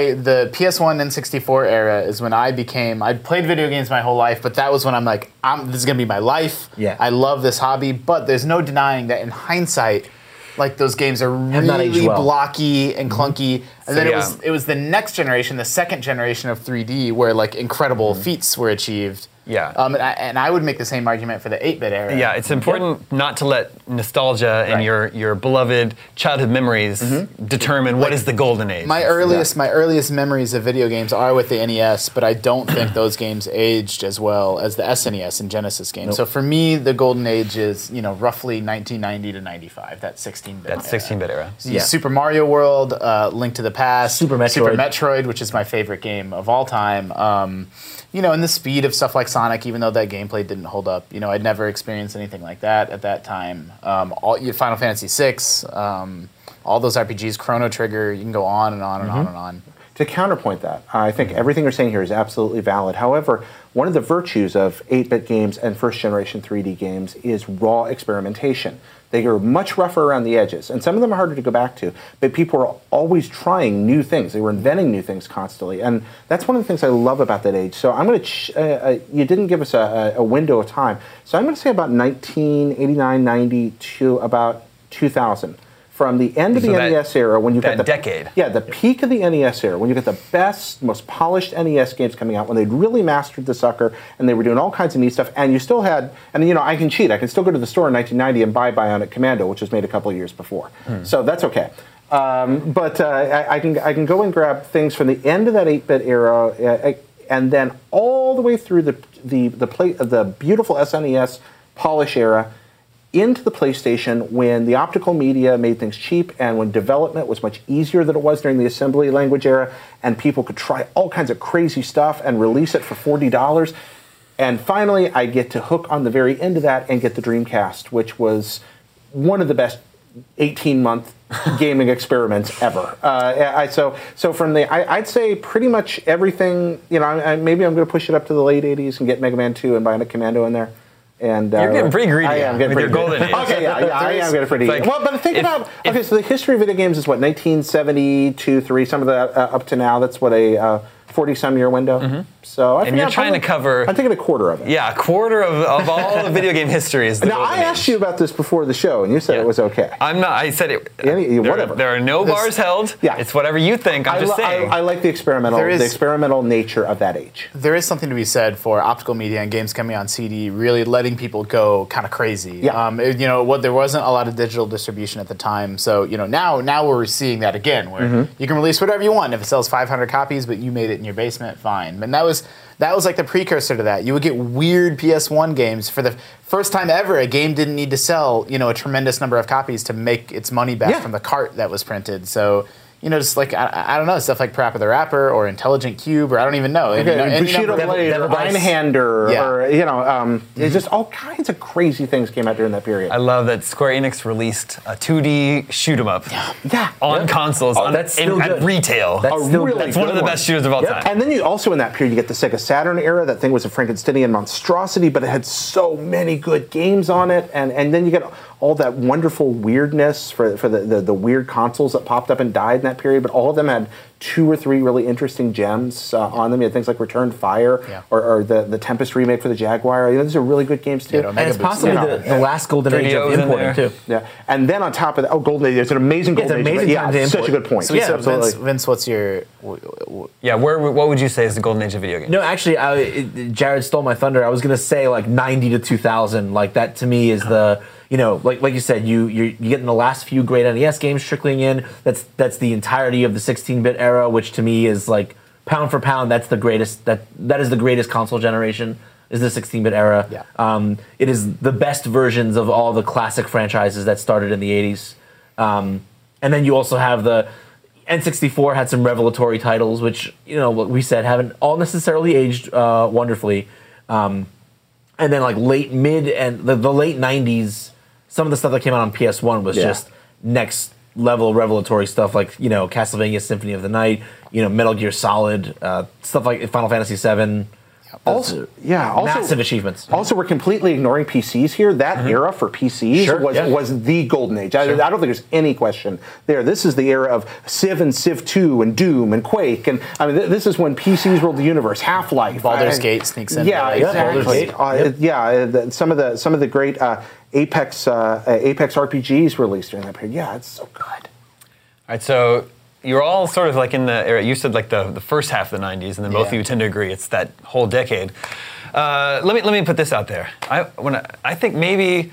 PS1 and 64 era is when I'd played video games my whole life, but that was when I'm like, this is going to be my life. Yeah. I love this hobby, but there's no denying that in hindsight, those games are really blocky and clunky. And then it was the next generation, the second generation of 3D, where incredible feats were achieved. Yeah. And I would make the same argument for the 8-bit era. Yeah, it's important not to let nostalgia and your beloved childhood memories determine what is the golden age. My earliest memories of video games are with the NES, but I don't think those games aged as well as the SNES and Genesis games. Nope. So for me, the golden age is roughly 1990 to 95. That 16-bit era. Yeah. Super Mario World, Link to the Past, Super Metroid, which is my favorite game of all time. And the speed of stuff like Sonic, even though that gameplay didn't hold up. I'd never experienced anything like that at that time. Final Fantasy VI, all those RPGs, Chrono Trigger, you can go on and on and on and on. To counterpoint that, I think everything you're saying here is absolutely valid. However, one of the virtues of 8-bit games and first-generation 3D games is raw experimentation. They are much rougher around the edges, and some of them are harder to go back to, but people are always trying new things. They were inventing new things constantly, and that's one of the things I love about that age. So I'm going to, you didn't give us a window of time, so I'm going to say about 1989, 90 to about 2000. From the end of the NES era, when you got the decade. Yeah, the peak of the NES era, when you get the best, most polished NES games coming out, when they'd really mastered the sucker, and they were doing all kinds of neat stuff, and you still had, I can cheat. I can still go to the store in 1990 and buy Bionic Commando, which was made a couple of years before. So that's okay. But I can go and grab things from the end of that 8-bit era, and then all the way through the beautiful SNES polish era, into the PlayStation when the optical media made things cheap and when development was much easier than it was during the assembly language era, and people could try all kinds of crazy stuff and release it for $40. And finally, I get to hook on the very end of that and get the Dreamcast, which was one of the best 18-month gaming experiments ever. So from I'd say pretty much everything, maybe I'm going to push it up to the late 80s and get Mega Man 2 and Bionic Commando in there. And you're getting pretty greedy. I am getting pretty golden age. Okay, I am getting pretty greedy. Well, but think about, so the history of video games is what, 1972, 3, some of that up to now, that's what, a 40-some-year window. Mm-hmm. So you're trying to cover... I'm thinking a quarter of it. Yeah, a quarter of all the video game history is the Now, I asked you about this before the show, and you said it was okay. I'm not. I said it... whatever. There are no bars held. Yeah. It's whatever you think. I'm just saying. I like the experimental nature of that age. There is something to be said for optical media and games coming on CD really letting people go kind of crazy. Yeah. There wasn't a lot of digital distribution at the time, so now we're seeing that again, where you can release whatever you want. If it sells 500 copies, but you made it in your basement, fine. But that was like the precursor to that. You would get weird PS1 games. For the first time ever, a game didn't need to sell, a tremendous number of copies to make its money back from the cart that was printed. So, just like, I don't know, stuff like Parappa the Rapper or Intelligent Cube, or I don't even know. Bushido Blade or Einhander, or, there's just all kinds of crazy things came out during that period. I love that Square Enix released a 2D shoot 'em up on consoles at retail. That's one of the best shooters of all time. And then you also, in that period, you get the Sega Saturn era. That thing was a Frankensteinian monstrosity, but it had so many good games on it. And then you get all that wonderful weirdness for the weird consoles that popped up and died in that period, but all of them had 2 or 3 really interesting gems on them. You had things like Return Fire or the Tempest remake for the Jaguar. These are really good games too. And it's possibly the last golden age of importing too. Yeah, and then on top of that, golden age. There's an amazing golden age. Yeah, such a good point. So Vince, what's your? What would you say is the golden age of video games? No, actually, Jared stole my thunder. I was going to say like 90 to 2000. Like that to me is the. Like you said, you're getting the last few great NES games trickling in. That's the entirety of the 16-bit era, which to me is like pound for pound. That's the greatest. That is the greatest console generation. Is the 16-bit era. Yeah. It is the best versions of all the classic franchises that started in the 80s. And then you also have the N64 had some revelatory titles, which what we said haven't all necessarily aged wonderfully. And then like mid and the late 90s. Some of the stuff that came out on PS1 was just next level revelatory stuff, like Castlevania Symphony of the Night, Metal Gear Solid, stuff like Final Fantasy VII. Also, massive achievements. Also, we're completely ignoring PCs here. That era for PCs was the golden age. I don't think there's any question there. This is the era of Civ and Civ 2 and Doom and Quake, and I mean this is when PCs ruled the universe. Half-Life, Baldur's Gate sneaks in. Yeah, exactly. Some of the great Apex RPGs released during that period. Yeah, it's so good. All right, so. You're all sort of like in the era. You said like the first half of the '90s, and then both of you tend to agree it's that whole decade. Let me put this out there. I think maybe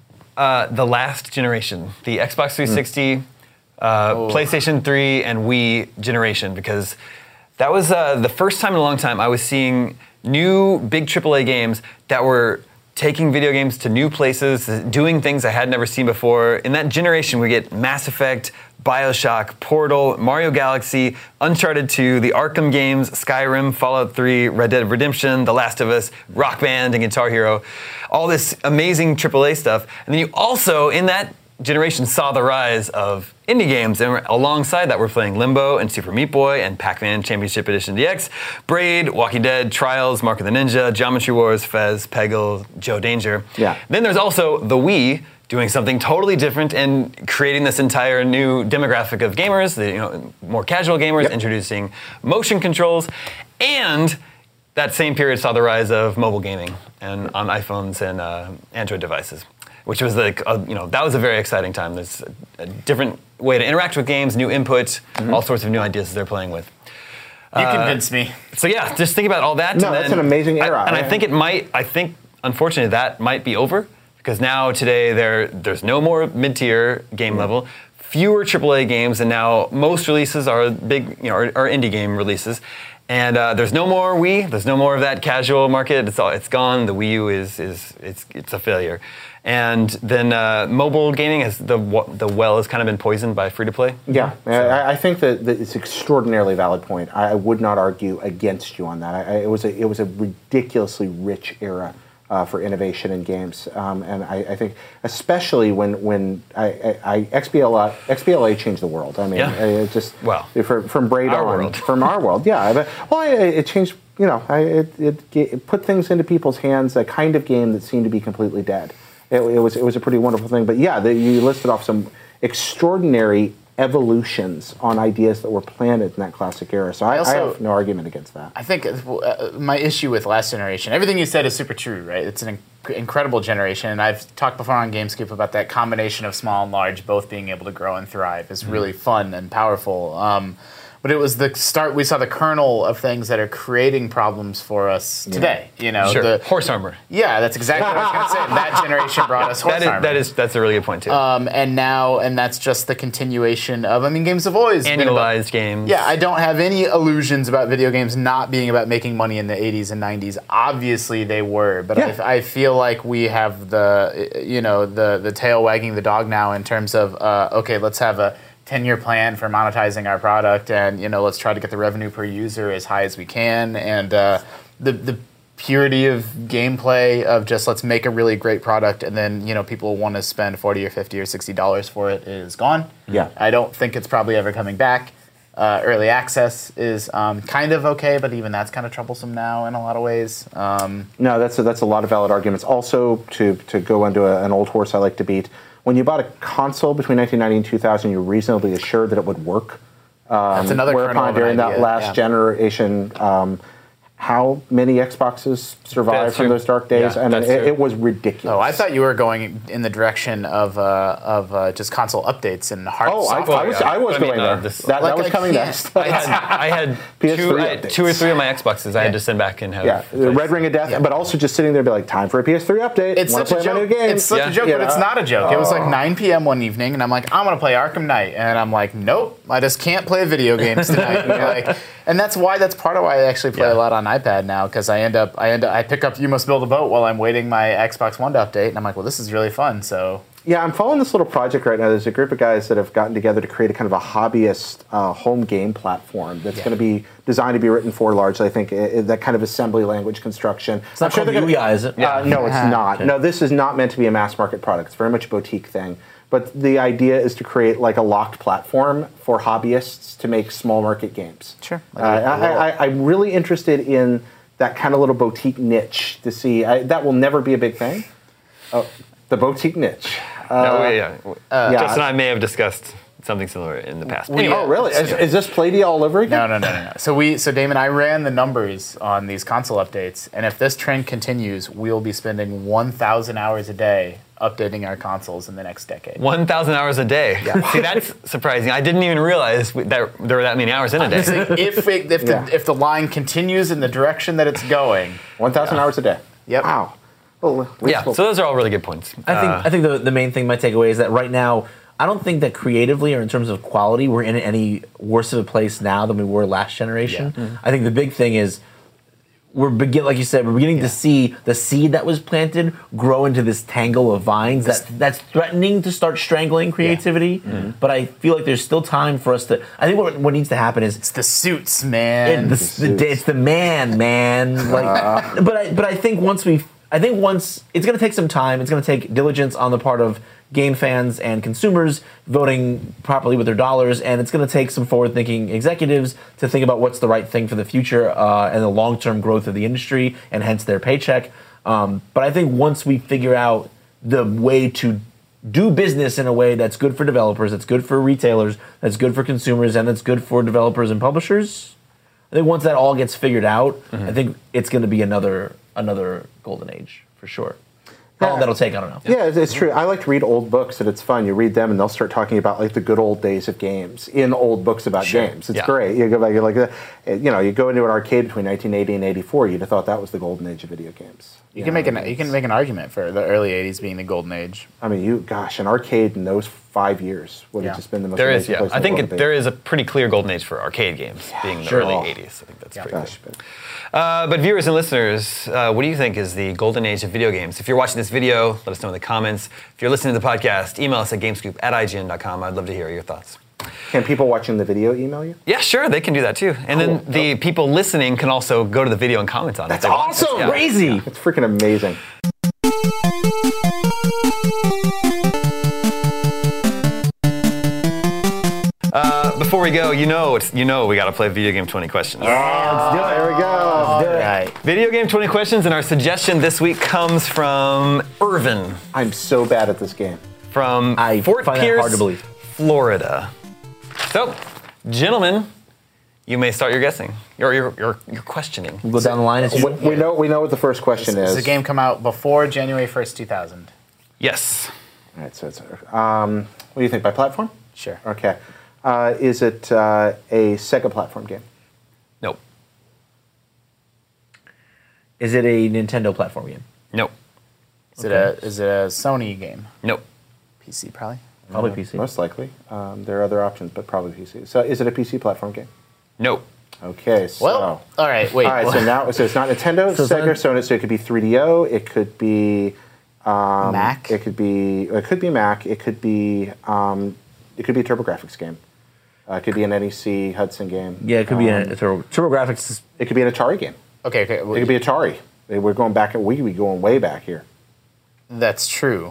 the last generation, the Xbox 360, PlayStation 3, and Wii generation, because that was the first time in a long time I was seeing new big AAA games that were taking video games to new places, doing things I had never seen before. In that generation, we get Mass Effect, BioShock, Portal, Mario Galaxy, Uncharted 2, the Arkham games, Skyrim, Fallout 3, Red Dead Redemption, The Last of Us, Rock Band, and Guitar Hero. All this amazing AAA stuff. And then you also, in that generation, saw the rise of indie games. And alongside that, we're playing Limbo and Super Meat Boy and Pac-Man Championship Edition DX, Braid, Walking Dead, Trials, Mark of the Ninja, Geometry Wars, Fez, Peggle, Joe Danger. Yeah. Then there's also the Wii, doing something totally different and creating this entire new demographic of gamers, more casual gamers, introducing motion controls, and that same period saw the rise of mobile gaming and on iPhones and Android devices, which was that was a very exciting time. There's a different way to interact with games, new input, all sorts of new ideas they're playing with. You convinced me. So yeah, just think about all that. No, that's an amazing era. I think unfortunately that might be over. Because now, today, there's no more mid-tier game level, fewer AAA games, and now most releases are big, are indie game releases. And there's no more Wii. There's no more of that casual market. It's gone. The Wii U is a failure. And then mobile gaming the well has kind of been poisoned by free to play. Yeah, so. I think that it's an extraordinarily valid point. I would not argue against you on that. It was a ridiculously rich era. For innovation in games, and I think especially when XBLA changed the world. I mean, it just from Braid on, from our world, it changed. It put things into people's hands. A kind of game that seemed to be completely dead. It was a pretty wonderful thing. But you listed off some extraordinary evolutions on ideas that were planted in that classic era. So I have no argument against that. I think my issue with last generation, everything you said is super true, right? It's an incredible generation, and I've talked before on GameScoop about that combination of small and large both being able to grow and thrive is really fun and powerful. but it was the start. We saw the kernel of things that are creating problems for us today. You know, the horse armor. Yeah, that's exactly what I was going to say. That generation brought us horse armor. That's a really good point too. And that's just the continuation of. I mean, games have always annualized games. Yeah, I don't have any illusions about video games not being about making money in the 80s and 90s. Obviously, they were, but I feel like we have the tail wagging the dog now in terms of okay, let's have a 10-year plan for monetizing our product, and let's try to get the revenue per user as high as we can, and the purity of gameplay of just let's make a really great product, and then people want to spend $40 or $50 or $60 for it is gone. Yeah, I don't think it's probably ever coming back. Early access is kind of okay, but even that's kind of troublesome now in a lot of ways. No, that's a lot of valid arguments. Also, to go into an old horse I like to beat. When you bought a console between 1990 and 2000, you were reasonably assured that it would work. That's another whereupon during that last generation, how many Xboxes survived from those dark days? Yeah, it was ridiculous. Oh, I thought you were going in the direction of just console updates and hard software. I was going there. That was coming next. I had two or three of my Xboxes I had to send back and have. The Red Ring of Death, but also just sitting there be like, time for a PS3 update. It's such a joke. It's such a joke, but it's not a joke. It was like 9 p.m. one evening, and I'm like, I'm going to play Arkham Knight. And I'm like, nope, I just can't play video games tonight. And that's part of why I actually play a lot on iPad now, because I pick up You Must Build a Boat while I'm waiting my Xbox One to update, and I'm like, well, this is really fun. So yeah, I'm following this little project right now. There's a group of guys that have gotten together to create a kind of a hobbyist home game platform that's going to be designed to be written for largely, I think, that kind of assembly language construction. It's not called Yuya, is it? No, it's not. Okay. No, this is not meant to be a mass market product. It's very much a boutique thing. But the idea is to create like a locked platform for hobbyists to make small market games. Sure. I'm really interested in that kind of little boutique niche to see. That will never be a big thing. The boutique niche. Justin and I may have discussed something similar in the past. Oh, really? Is this Playdia all over again? No. So Damon, I ran the numbers on these console updates, and if this trend continues, we'll be spending 1,000 hours a day updating our consoles in the next decade. 1,000 hours a day. Yeah. See, that's surprising. I didn't even realize that there were that many hours in a day. If the line continues in the direction that it's going, 1,000 hours a day. Yep. Wow. Well, so those are all really good points. I think the main thing my takeaway is that right now, I don't think that creatively or in terms of quality, we're in any worse of a place now than we were last generation. Yeah. Mm-hmm. I think the big thing is like you said, we're beginning to see the seed that was planted grow into this tangle of vines that's threatening to start strangling creativity. Yeah. Mm-hmm. But I feel like there's still time for us to. I think what needs to happen is it's the suits, man. It's the man. Like, but I think once it's going to take some time. It's going to take diligence on the part of game fans and consumers voting properly with their dollars, and it's going to take some forward-thinking executives to think about what's the right thing for the future and the long-term growth of the industry, and hence their paycheck. But I think once we figure out the way to do business in a way that's good for developers, that's good for retailers, that's good for consumers, and that's good for developers and publishers, I think once that all gets figured out, I think it's going to be another golden age for sure. How long that'll take, I don't know. Yeah, it's true. I like to read old books, and it's fun. You read them, and they'll start talking about like the good old days of games in old books about games. It's great. You go back, you're like, you go into an arcade between 1980 and '84. You'd have thought that was the golden age of video games. You can make an argument for the early '80s being the golden age. I mean, an arcade in those 5 years would have just been the most amazing place. I think there is a pretty clear golden age for arcade games being the early '80s. I think that's pretty clear. But viewers and listeners, what do you think is the golden age of video games? If you're watching this video, let us know in the comments. If you're listening to the podcast, email us at gamescoop@ign.com. I'd love to hear your thoughts. Can people watching the video email you? Yeah, sure, they can do that too. And then the people listening can also go to the video and comment on it. That's awesome! Yeah. Crazy! It's freaking amazing. Before we go, we got to play Video Game 20 Questions. Let's do it. Here we go. Let's do it. Right. Video Game 20 Questions, and our suggestion this week comes from Irvin. I'm so bad at this game. From Fort Pierce, Florida. So, gentlemen, you may start your guessing. Your questioning. We'll go down the line. We know what the first question is. Does the game come out before January 1st, 2000? Yes. All right. So it's what do you think, by platform? Sure. Okay. Is it a Sega platform game? Nope. Is it a Nintendo platform game? Nope. Is it a Sony game? Nope. PC probably. Probably PC. Most likely. There are other options, but probably PC. So is it a PC platform game? Nope. Okay, so... Well, all right, wait. All right, so it's not Nintendo, Sega, so it could be 3DO, it could be... Mac? It could be Mac, it could be a TurboGrafx game. It could be an NEC Hudson game. Yeah, it could be a TurboGrafx. It could be an Atari game. Okay. It could be Atari. We're going back, we could be going way back here. That's true.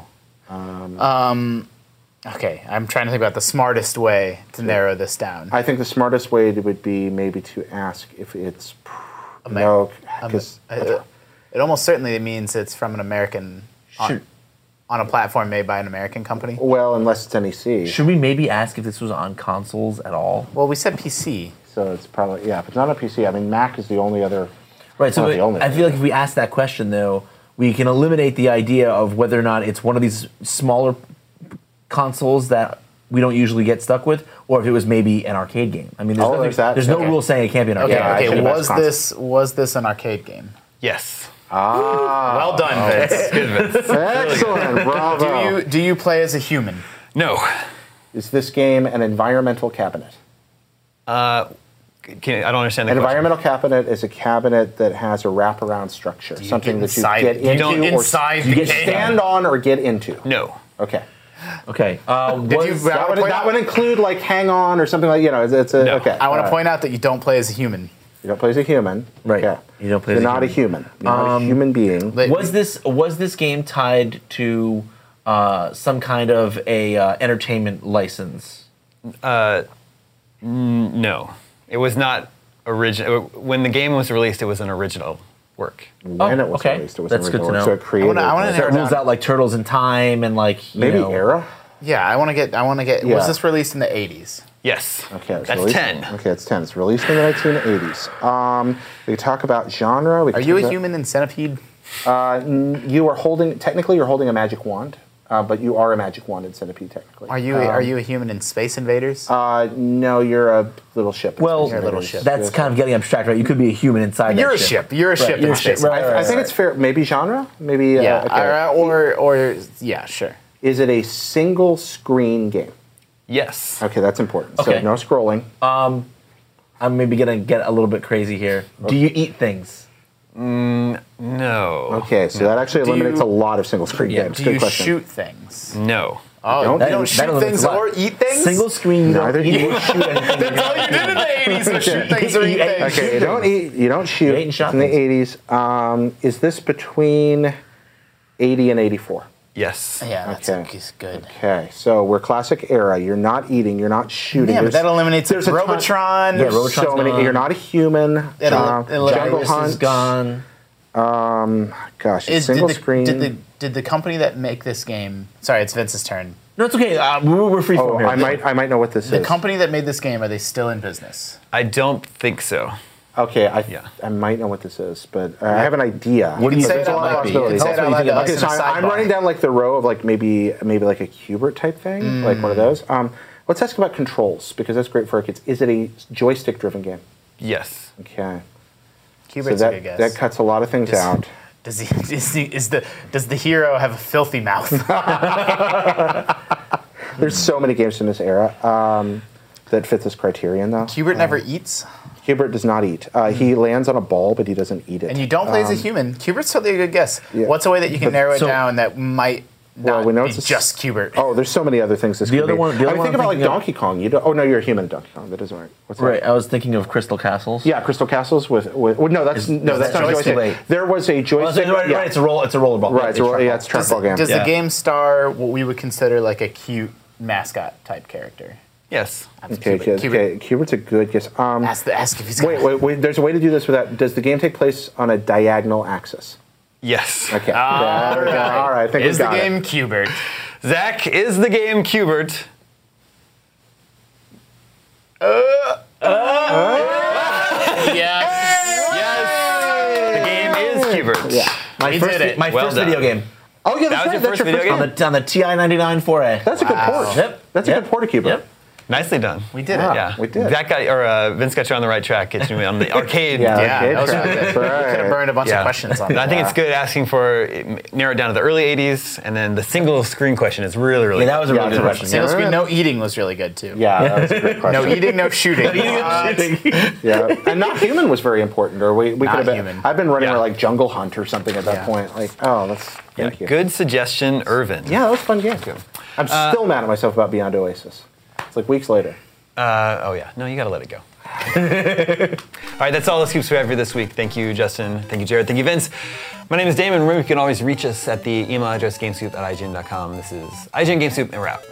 Okay, I'm trying to think about the smartest way to narrow this down. I think the smartest way would be maybe to ask if it's... No, because... It almost certainly means it's from an American... on a platform made by an American company. Well, unless it's NEC. Should we maybe ask if this was on consoles at all? Well, we said PC. So it's probably... Yeah, if it's not a PC, I mean, Mac is the only other... Right, so I feel like if we ask that question, though, we can eliminate the idea of whether or not it's one of these smaller consoles that we don't usually get stuck with, or if it was maybe an arcade game. I mean, there's no rule saying it can't be an arcade game. Okay, was this an arcade game? Yes. Well done, Vince. Good, Vince. Excellent, bravo. Do you play as a human? No. Is this game an environmental cabinet? I don't understand the An question. environmental cabinet is a cabinet that has a wraparound structure, something that you get into or you stand on or get into. No. Okay. Okay. That would include like hang on or something like No. Okay. I want to point out that you don't play as a human. You don't play as a human, Right? Okay. You don't play. You're not a human. You're not a human being. Was this game tied to some kind of a entertainment license? No. It was not original. When the game was released, it was an original work. When it was released, it was That's an good to original know. work, so it created. I wanna So it narrow rules down. out like Turtles in Time and like maybe Era. Yeah, I want to get. Yeah. Was this released in the 80s? Yes. Okay, it's That's released, 10. Okay, it's 10. It's released in the 1980s. We talk about genre. Are you a human in Centipede? You are holding. Technically, you're holding a magic wand, but you are a magic wand in Centipede. Technically. Are you a human in Space Invaders? No, you're a little ship. Well, You're a little ship. that's kind of getting abstract, right? You could be a human inside. You're that a ship. You're a ship. You're in a ship. Space Right, Invaders. I think it's fair. Maybe genre. Maybe. Yeah. Okay. Or yeah, sure. Is it a single screen game? Yes. Okay, that's important. Okay. So no scrolling. I'm maybe gonna get a little bit crazy here. Do you eat things? No. Okay, so that actually eliminates a lot of single screen games. Do Good you question. shoot things? No. Oh, Don't- you don't that shoot eliminates things a lot. or eat things? Single screen. You Neither don't do you. eat or shoot anything. That's all you did in the 80s was shoot things or eat You ate- things. Okay, you don't eat. You don't shoot. You ate and shot in the things. 80s. Is this between 80 and 84? Yes. Yeah, that's Okay. good. Okay, so we're classic era. You're not eating. You're not shooting. Yeah, but that eliminates there's a ton- Robotron. Yeah, Robotron's so many. gone. You're not a human. It Jungle eliminates- Hunt is gone. Gosh, it's single screen. Did the company that make this game? Sorry, it's Vince's turn. No, it's okay. We're free Oh, from here. I might know what this The is. company that made this game, are they still in business? I don't think so. Okay, Yeah. I might know what this is, but I have an idea. You can say There's it a out lot of loud. You can possibilities. say it out loud to us Okay, in so a I'm sidebar. running down like the row of like maybe like a Hubert type thing, like one of those. Let's ask about controls because that's great for our kids. Is it a joystick-driven game? Yes. Okay, Hubert's so a good guess. that cuts a lot of things out. Does the hero have a filthy mouth? There's so many games from this era that fit this criterion, though. Hubert never eats, Hubert does not eat. He lands on a ball, but he doesn't eat it. and you don't play as a human. Hubert's totally a good guess. Yeah. What's a way that you can narrow it so- down that might not we know be it's a s- just Hubert? Oh, there's so many other things this The could other be. one- the other I mean, one think I'm about like thinking of- Donkey Kong. You don't, oh no, you're a human in Donkey Kong. That doesn't work. What's that? Right. I was thinking of Crystal Castles. Yeah, Crystal Castles with well, no, that's not that's joystick. late. There was a Oh, joystick. right, yeah. right. It's a rollerball. Right, it's a trackball game. Does Yeah. the game star what we would consider like a cute mascot type character? Yes. Okay, Hubert's a good guess. Ask if he's got Wait. There's a way to do this without. Does the game take place on a diagonal axis? Yes. Okay. All right. I think Is we the got game it. Hubert? Zach, is the game Cubert? Yes. The game is Cubert. Yeah. We did it. My Well first done. video game. Oh yeah, That was your that's first video game? On the TI-99 4A. That's a good port. Yep. That's a good port of Hubert. Yep. Nicely done. We did it. Yeah, we did. That guy, or Vince got you on the right track. Get you on the arcade. That was really good. We could have burned a bunch of questions on that. I think it's good asking for narrow it down to the early '80s, and then the single screen question is really, really. Yeah, that was a really good question. Single screen, no eating was really good too. Yeah, that was a great question. No eating, no shooting. Yeah, and Not Human was very important. Or we could have been. Human. I've been running like Jungle Hunt or something at that point. Like, thank you. Good suggestion, Irvin. Yeah, that was a fun game. I'm still mad at myself about Beyond Oasis. It's like weeks later. No, you got to let it go. All right, that's all the scoops we have for this week. Thank you, Justin. Thank you, Jared. Thank you, Vince. My name is Damon. Remember, you can always reach us at the email address gamescoop@ign.com. This is IGN GameScoop, and we're out.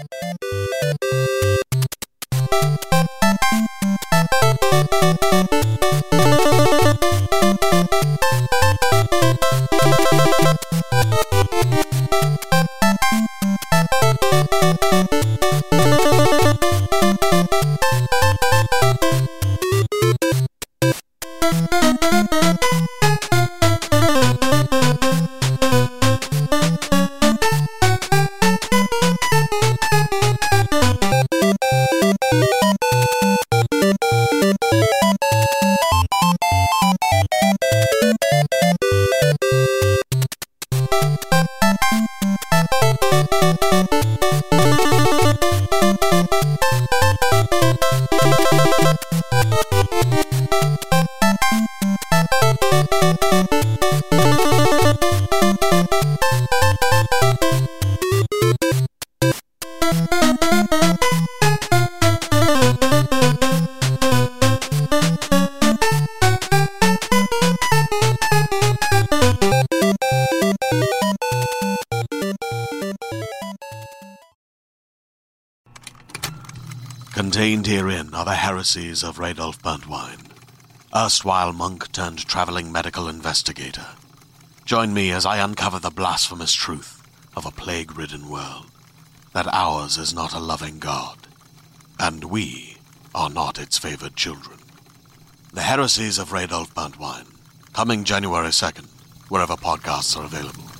Contained herein are the heresies of Radolf Burntwine, erstwhile monk turned traveling medical investigator. Join me as I uncover the blasphemous truth of a plague-ridden world, that ours is not a loving God, and we are not its favored children. The heresies of Radolf Burntwine, coming January 2nd, wherever podcasts are available.